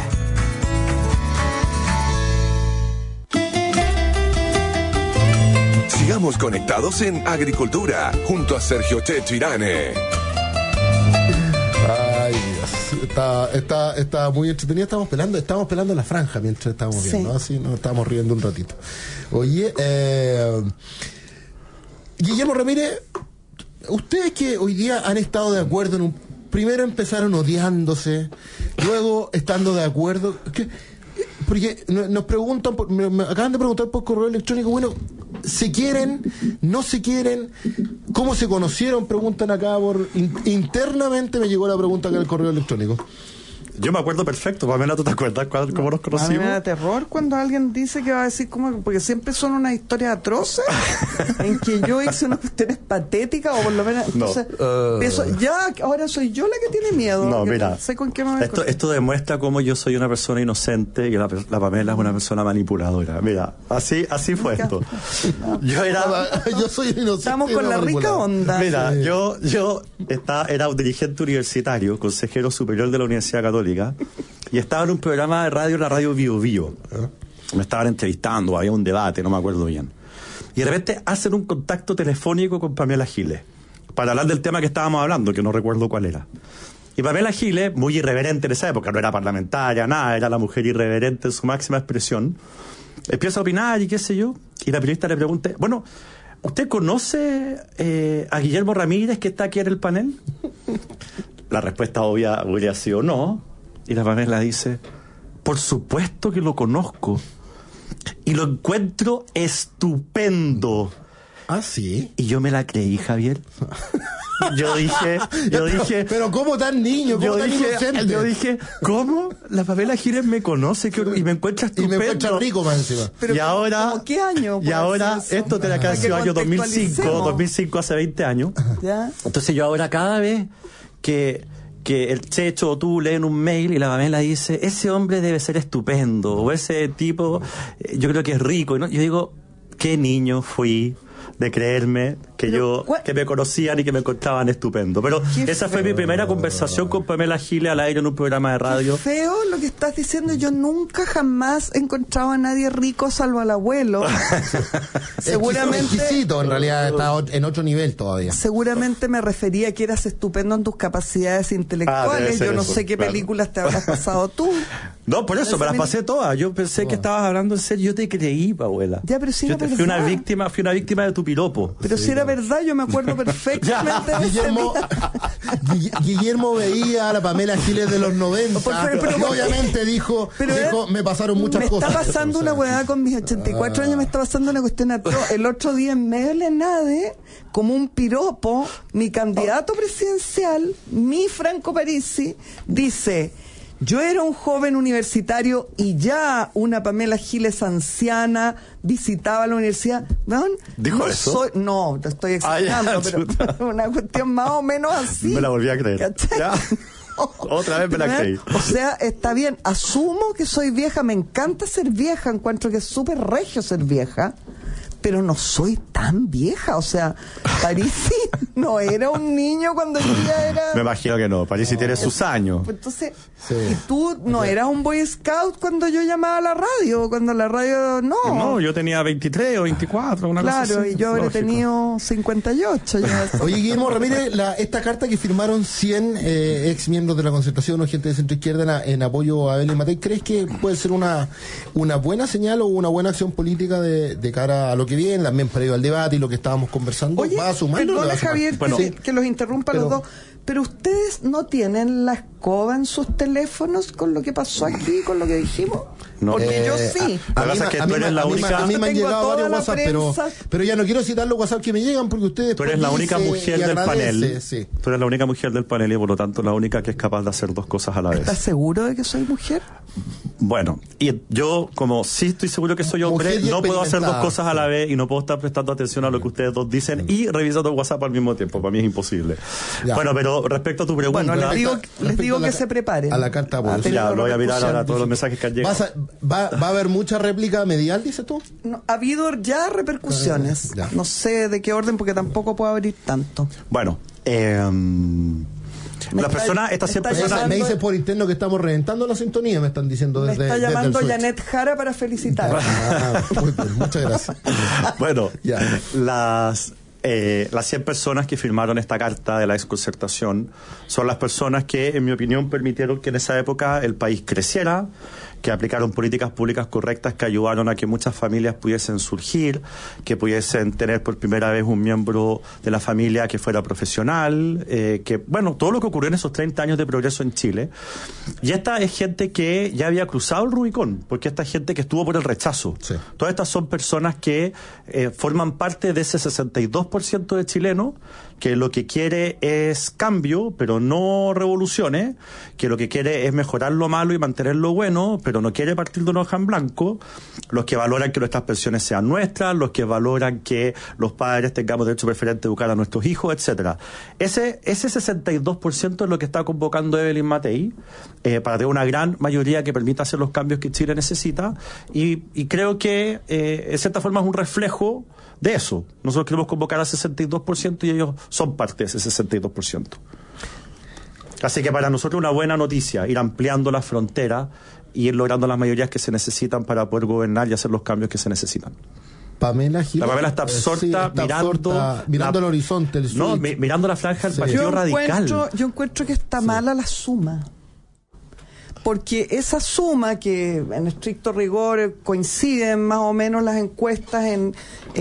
Sigamos conectados en Agricultura, junto a Sergio Checho Irane. Ay, Dios. Está muy entretenida. Estamos pelando la franja mientras estábamos viendo, ¿no? Así nos estábamos riendo un ratito. Oye, Guillermo Ramírez, ustedes que hoy día han estado de acuerdo primero empezaron odiándose, luego estando de acuerdo, porque nos preguntan, me acaban de preguntar por correo electrónico, bueno, ¿se quieren? ¿No se quieren? ¿Cómo se conocieron? Preguntan acá internamente me llegó la pregunta acá en el correo electrónico. Yo me acuerdo perfecto. Pamela, ¿tú te acuerdas cómo nos conocimos? A mí me da terror cuando alguien dice que va a decir como, porque siempre son unas historias atroces en que yo hice unas cuestiones patéticas o por lo menos entonces pienso, ahora soy yo la que tiene miedo. No, mira, no sé con qué me esto demuestra cómo yo soy una persona inocente y la Pamela es una persona manipuladora. Mira, así fue esto. Yo soy inocente. Estamos con la rica onda. Mira, yo era un dirigente universitario, consejero superior de la Universidad Católica, y estaba en un programa de radio, la radio Bio Bio. Me estaban entrevistando, había un debate, no me acuerdo bien. Y de repente hacen un contacto telefónico con Pamela Giles para hablar del tema que estábamos hablando, que no recuerdo cuál era. Y Pamela Giles, muy irreverente en esa época, no era parlamentaria, nada, era la mujer irreverente en su máxima expresión, empieza a opinar y qué sé yo, y la periodista le pregunta, bueno, ¿usted conoce a Guillermo Ramírez que está aquí en el panel? La respuesta obvia hubiera sido no. Y la Pamela dice, por supuesto que lo conozco. Y lo encuentro estupendo. ¿Ah, sí? Y yo me la creí, Javier. Yo dije... Pero ¿cómo tan niño? ¿Cómo tan inocente? Yo dije, ¿cómo? La Pamela Giles me conoce y me encuentra estupendo. Y me encuentra rico más encima. Pero y ahora... ¿cómo qué año? Y ahora, esto te la canción año 2005 hace 20 años. ¿Ya? Entonces yo ahora cada vez que el Checho o tú leen un mail y la Pamela dice, ese hombre debe ser estupendo, o ese tipo, yo creo que es rico, ¿no? Yo digo, qué niño fui de creerme que que me conocían y que me encontraban estupendo. Pero esa fue mi primera conversación con Pamela Giles al aire en un programa de radio. Qué feo lo que estás diciendo. Yo nunca jamás he encontrado a nadie rico salvo al abuelo. Seguramente exquisito, en realidad está en otro nivel todavía. Seguramente me refería a que eras estupendo en tus capacidades intelectuales. Yo no sé qué películas te habrás pasado tú. No, por eso me las pasé todas. Yo pensé que estabas hablando en serio. Yo te creí, abuela. Ya, pero si yo era fui una víctima de tu piropo. Pero si era verdad, yo me acuerdo perfectamente de Guillermo veía a la Pamela Giles de los 90 y obviamente dijo, me pasaron muchas cosas. Me está pasando una hueá con mis 84 años, me está pasando una cuestión el otro día en medio de la nave, como un piropo, mi candidato presidencial, mi Franco Parisi, dice, Yo era un joven universitario y ya una Pamela Giles anciana visitaba la universidad. ¿Dijo no eso? No, te estoy exagerando, pero una cuestión más o menos así. Me la volví a creer. Otra vez me la creí. O sea, está bien, asumo que soy vieja, me encanta ser vieja, encuentro que es súper regio ser vieja, pero no soy tan vieja. O sea, Parisi no era un niño cuando yo ya era... Me imagino que no, Parisi tiene sus años. Entonces, y tú no eras un Boy Scout cuando yo llamaba a la radio, cuando la radio... No, yo tenía 23 o 24, una cosa así. Claro, y yo habré tenido 58. Oye, Guillermo Ramírez, esta carta que firmaron 100 ex miembros de la Concertación o gente de centro izquierda en apoyo a Evelyn Matei, ¿crees que puede ser una buena señal o una buena acción política de cara a lo que viene, también previo al debate y lo que estábamos conversando? Oye, ¿va a sumar? perdona, Javier, bueno, que los interrumpa los dos, pero ustedes no tienen la escoba en sus teléfonos con lo que pasó aquí, con lo que dijimos. No. Porque yo sí. A mí me han llegado varios WhatsApp, pero ya no quiero citar los WhatsApp que me llegan porque ustedes... Tú eres la única mujer del panel. Sí. Tú eres la única mujer del panel y por lo tanto la única que es capaz de hacer dos cosas a la vez. ¿Estás seguro de que soy mujer? Bueno, y yo, como sí estoy seguro que soy hombre, no puedo hacer dos cosas a la vez y no puedo estar prestando atención a lo que ustedes dos dicen y revisando WhatsApp al mismo tiempo. Para mí es imposible. Ya. Bueno, pero respecto a tu pregunta... Bueno, les digo que se preparen. A la carta ya, lo voy a mirar ahora todos los mensajes que han llegado. ¿Va a haber mucha réplica medial, dices tú? No, ha habido ya repercusiones. Ya. No sé de qué orden porque tampoco puedo abrir tanto. Bueno, las personas, estas 100 personas... Me dicen por interno que estamos reventando la sintonía, me están diciendo desde... Me está llamando Janet Jara para felicitar. Muy bien, muchas gracias. Bueno, las 100 personas que firmaron esta carta de la exconcertación son las personas que, en mi opinión, permitieron que en esa época el país creciera, que aplicaron políticas públicas correctas que ayudaron a que muchas familias pudiesen surgir, que pudiesen tener por primera vez un miembro de la familia que fuera profesional, todo lo que ocurrió en esos 30 años de progreso en Chile. Y esta es gente que ya había cruzado el Rubicón, porque esta es gente que estuvo por el rechazo. Sí. Todas estas son personas que forman parte de ese 62% de chilenos que lo que quiere es cambio, pero no revoluciones, que lo que quiere es mejorar lo malo y mantener lo bueno, pero no quiere partir de una hoja en blanco, los que valoran que nuestras pensiones sean nuestras, los que valoran que los padres tengamos derecho preferente a educar a nuestros hijos, etcétera. Ese 62% es lo que está convocando Evelyn Matei para tener una gran mayoría que permita hacer los cambios que Chile necesita y creo que en cierta forma es un reflejo de eso. Nosotros queremos convocar al 62% y ellos son parte de ese 62%. Así que para nosotros una buena noticia, ir ampliando la frontera y ir logrando las mayorías que se necesitan para poder gobernar y hacer los cambios que se necesitan. Pamela Giles. La Pamela está absorta, mirando el horizonte. Mirando la franja del Partido Radical. Yo encuentro que está mala la suma. Porque esa suma que en estricto rigor coinciden más o menos las encuestas en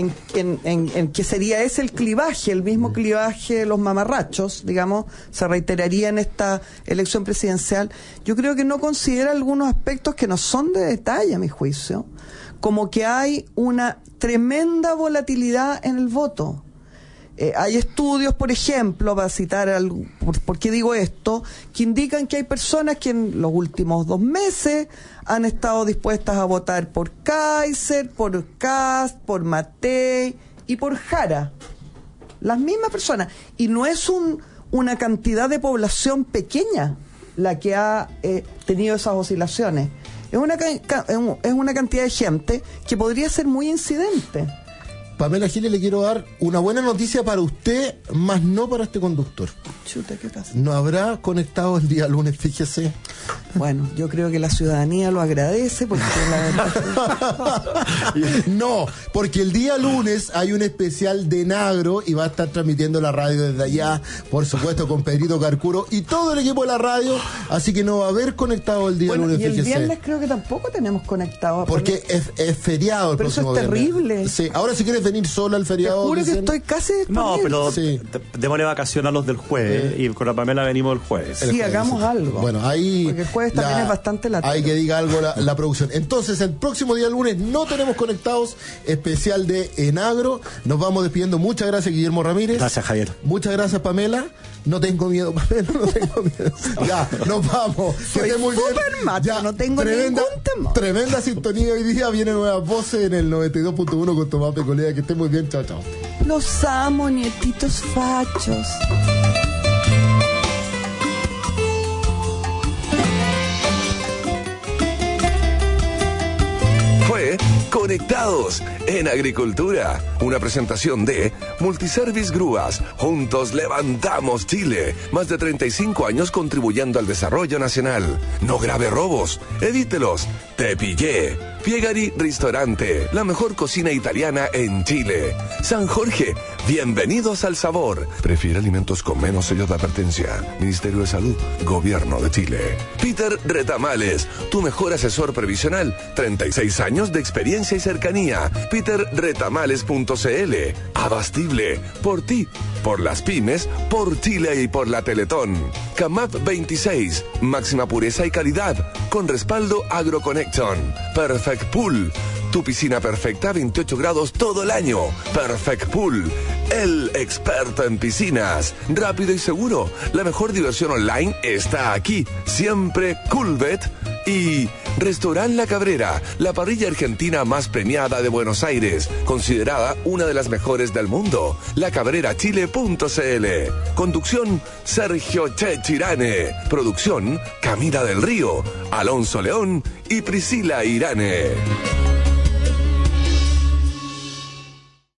que sería ese el clivaje, el mismo clivaje de los mamarrachos, digamos, se reiteraría en esta elección presidencial. Yo creo que no considera algunos aspectos que no son de detalle, a mi juicio, como que hay una tremenda volatilidad en el voto. Hay estudios, por ejemplo, para citar ¿por qué digo esto?, que indican que hay personas que en los últimos 2 meses han estado dispuestas a votar por Kaiser, por Kast, por Matei y por Jara. Las mismas personas. Y no es una cantidad de población pequeña la que ha tenido esas oscilaciones. Es una cantidad de gente que podría ser muy incidente. Pamela Giles, le quiero dar una buena noticia para usted, más no para este conductor. Chuta, ¿qué pasa? ¿No habrá conectado el día lunes, fíjese? Bueno, yo creo que la ciudadanía lo agradece porque No, porque el día lunes hay un especial de Nagro y va a estar transmitiendo la radio desde allá, por supuesto con Pedrito Carcuro y todo el equipo de la radio, así que no va a haber conectado el día lunes, y el fíjese. Viernes creo que tampoco tenemos conectado. Porque es feriado el pero próximo eso es terrible. Viernes. Sí, ahora si quieres venir sola al feriado. Te juro que estoy casi disponible. No, pero démosle vacación a los del jueves y con la Pamela venimos el jueves. Sí, hagamos algo. Bueno, ahí porque el jueves también es bastante latino. Hay que diga algo la producción. Entonces, el próximo día lunes no tenemos Conectados especial de Enagro. Nos vamos despidiendo. Muchas gracias, Guillermo Ramírez. Gracias, Javier. Muchas gracias, Pamela. No tengo miedo, Pamela, no tengo miedo. Ya, nos vamos. Que esté muy bien. Ya, no tengo ningún temor. Tremenda sintonía hoy día. Vienen nuevas voces en el 92.1 con Tomás Pecolea. Que esté muy bien. Chao, chao. Los amo, nietitos fachos. Fue Conectados en Agricultura, una presentación de Multiservice Grúas. Juntos levantamos Chile. Más de 35 años contribuyendo al desarrollo nacional. No grave robos, evítelos. Te pillé. Piegari Ristorante, la mejor cocina italiana en Chile. San Jorge, bienvenidos al sabor. Prefiere alimentos con menos sellos de advertencia. Ministerio de Salud, Gobierno de Chile. Peter Retamales, tu mejor asesor previsional. 36 años de experiencia y cercanía. peterretamales.cl. Abastible, por ti, por las pymes, por Chile y por la Teletón. CAMAP 26, máxima pureza y calidad, con respaldo AgroConnection. Perfect Pool, tu piscina perfecta a 28 grados todo el año. Perfect Pool, el experto en piscinas. Rápido y seguro, la mejor diversión online está aquí. Siempre Coolbet. Y Restaurant La Cabrera, la parrilla argentina más premiada de Buenos Aires, considerada una de las mejores del mundo. lacabrerachile.cl. Conducción, Sergio Chechirane. Producción, Camila del Río, Alonso León y Priscila Irane.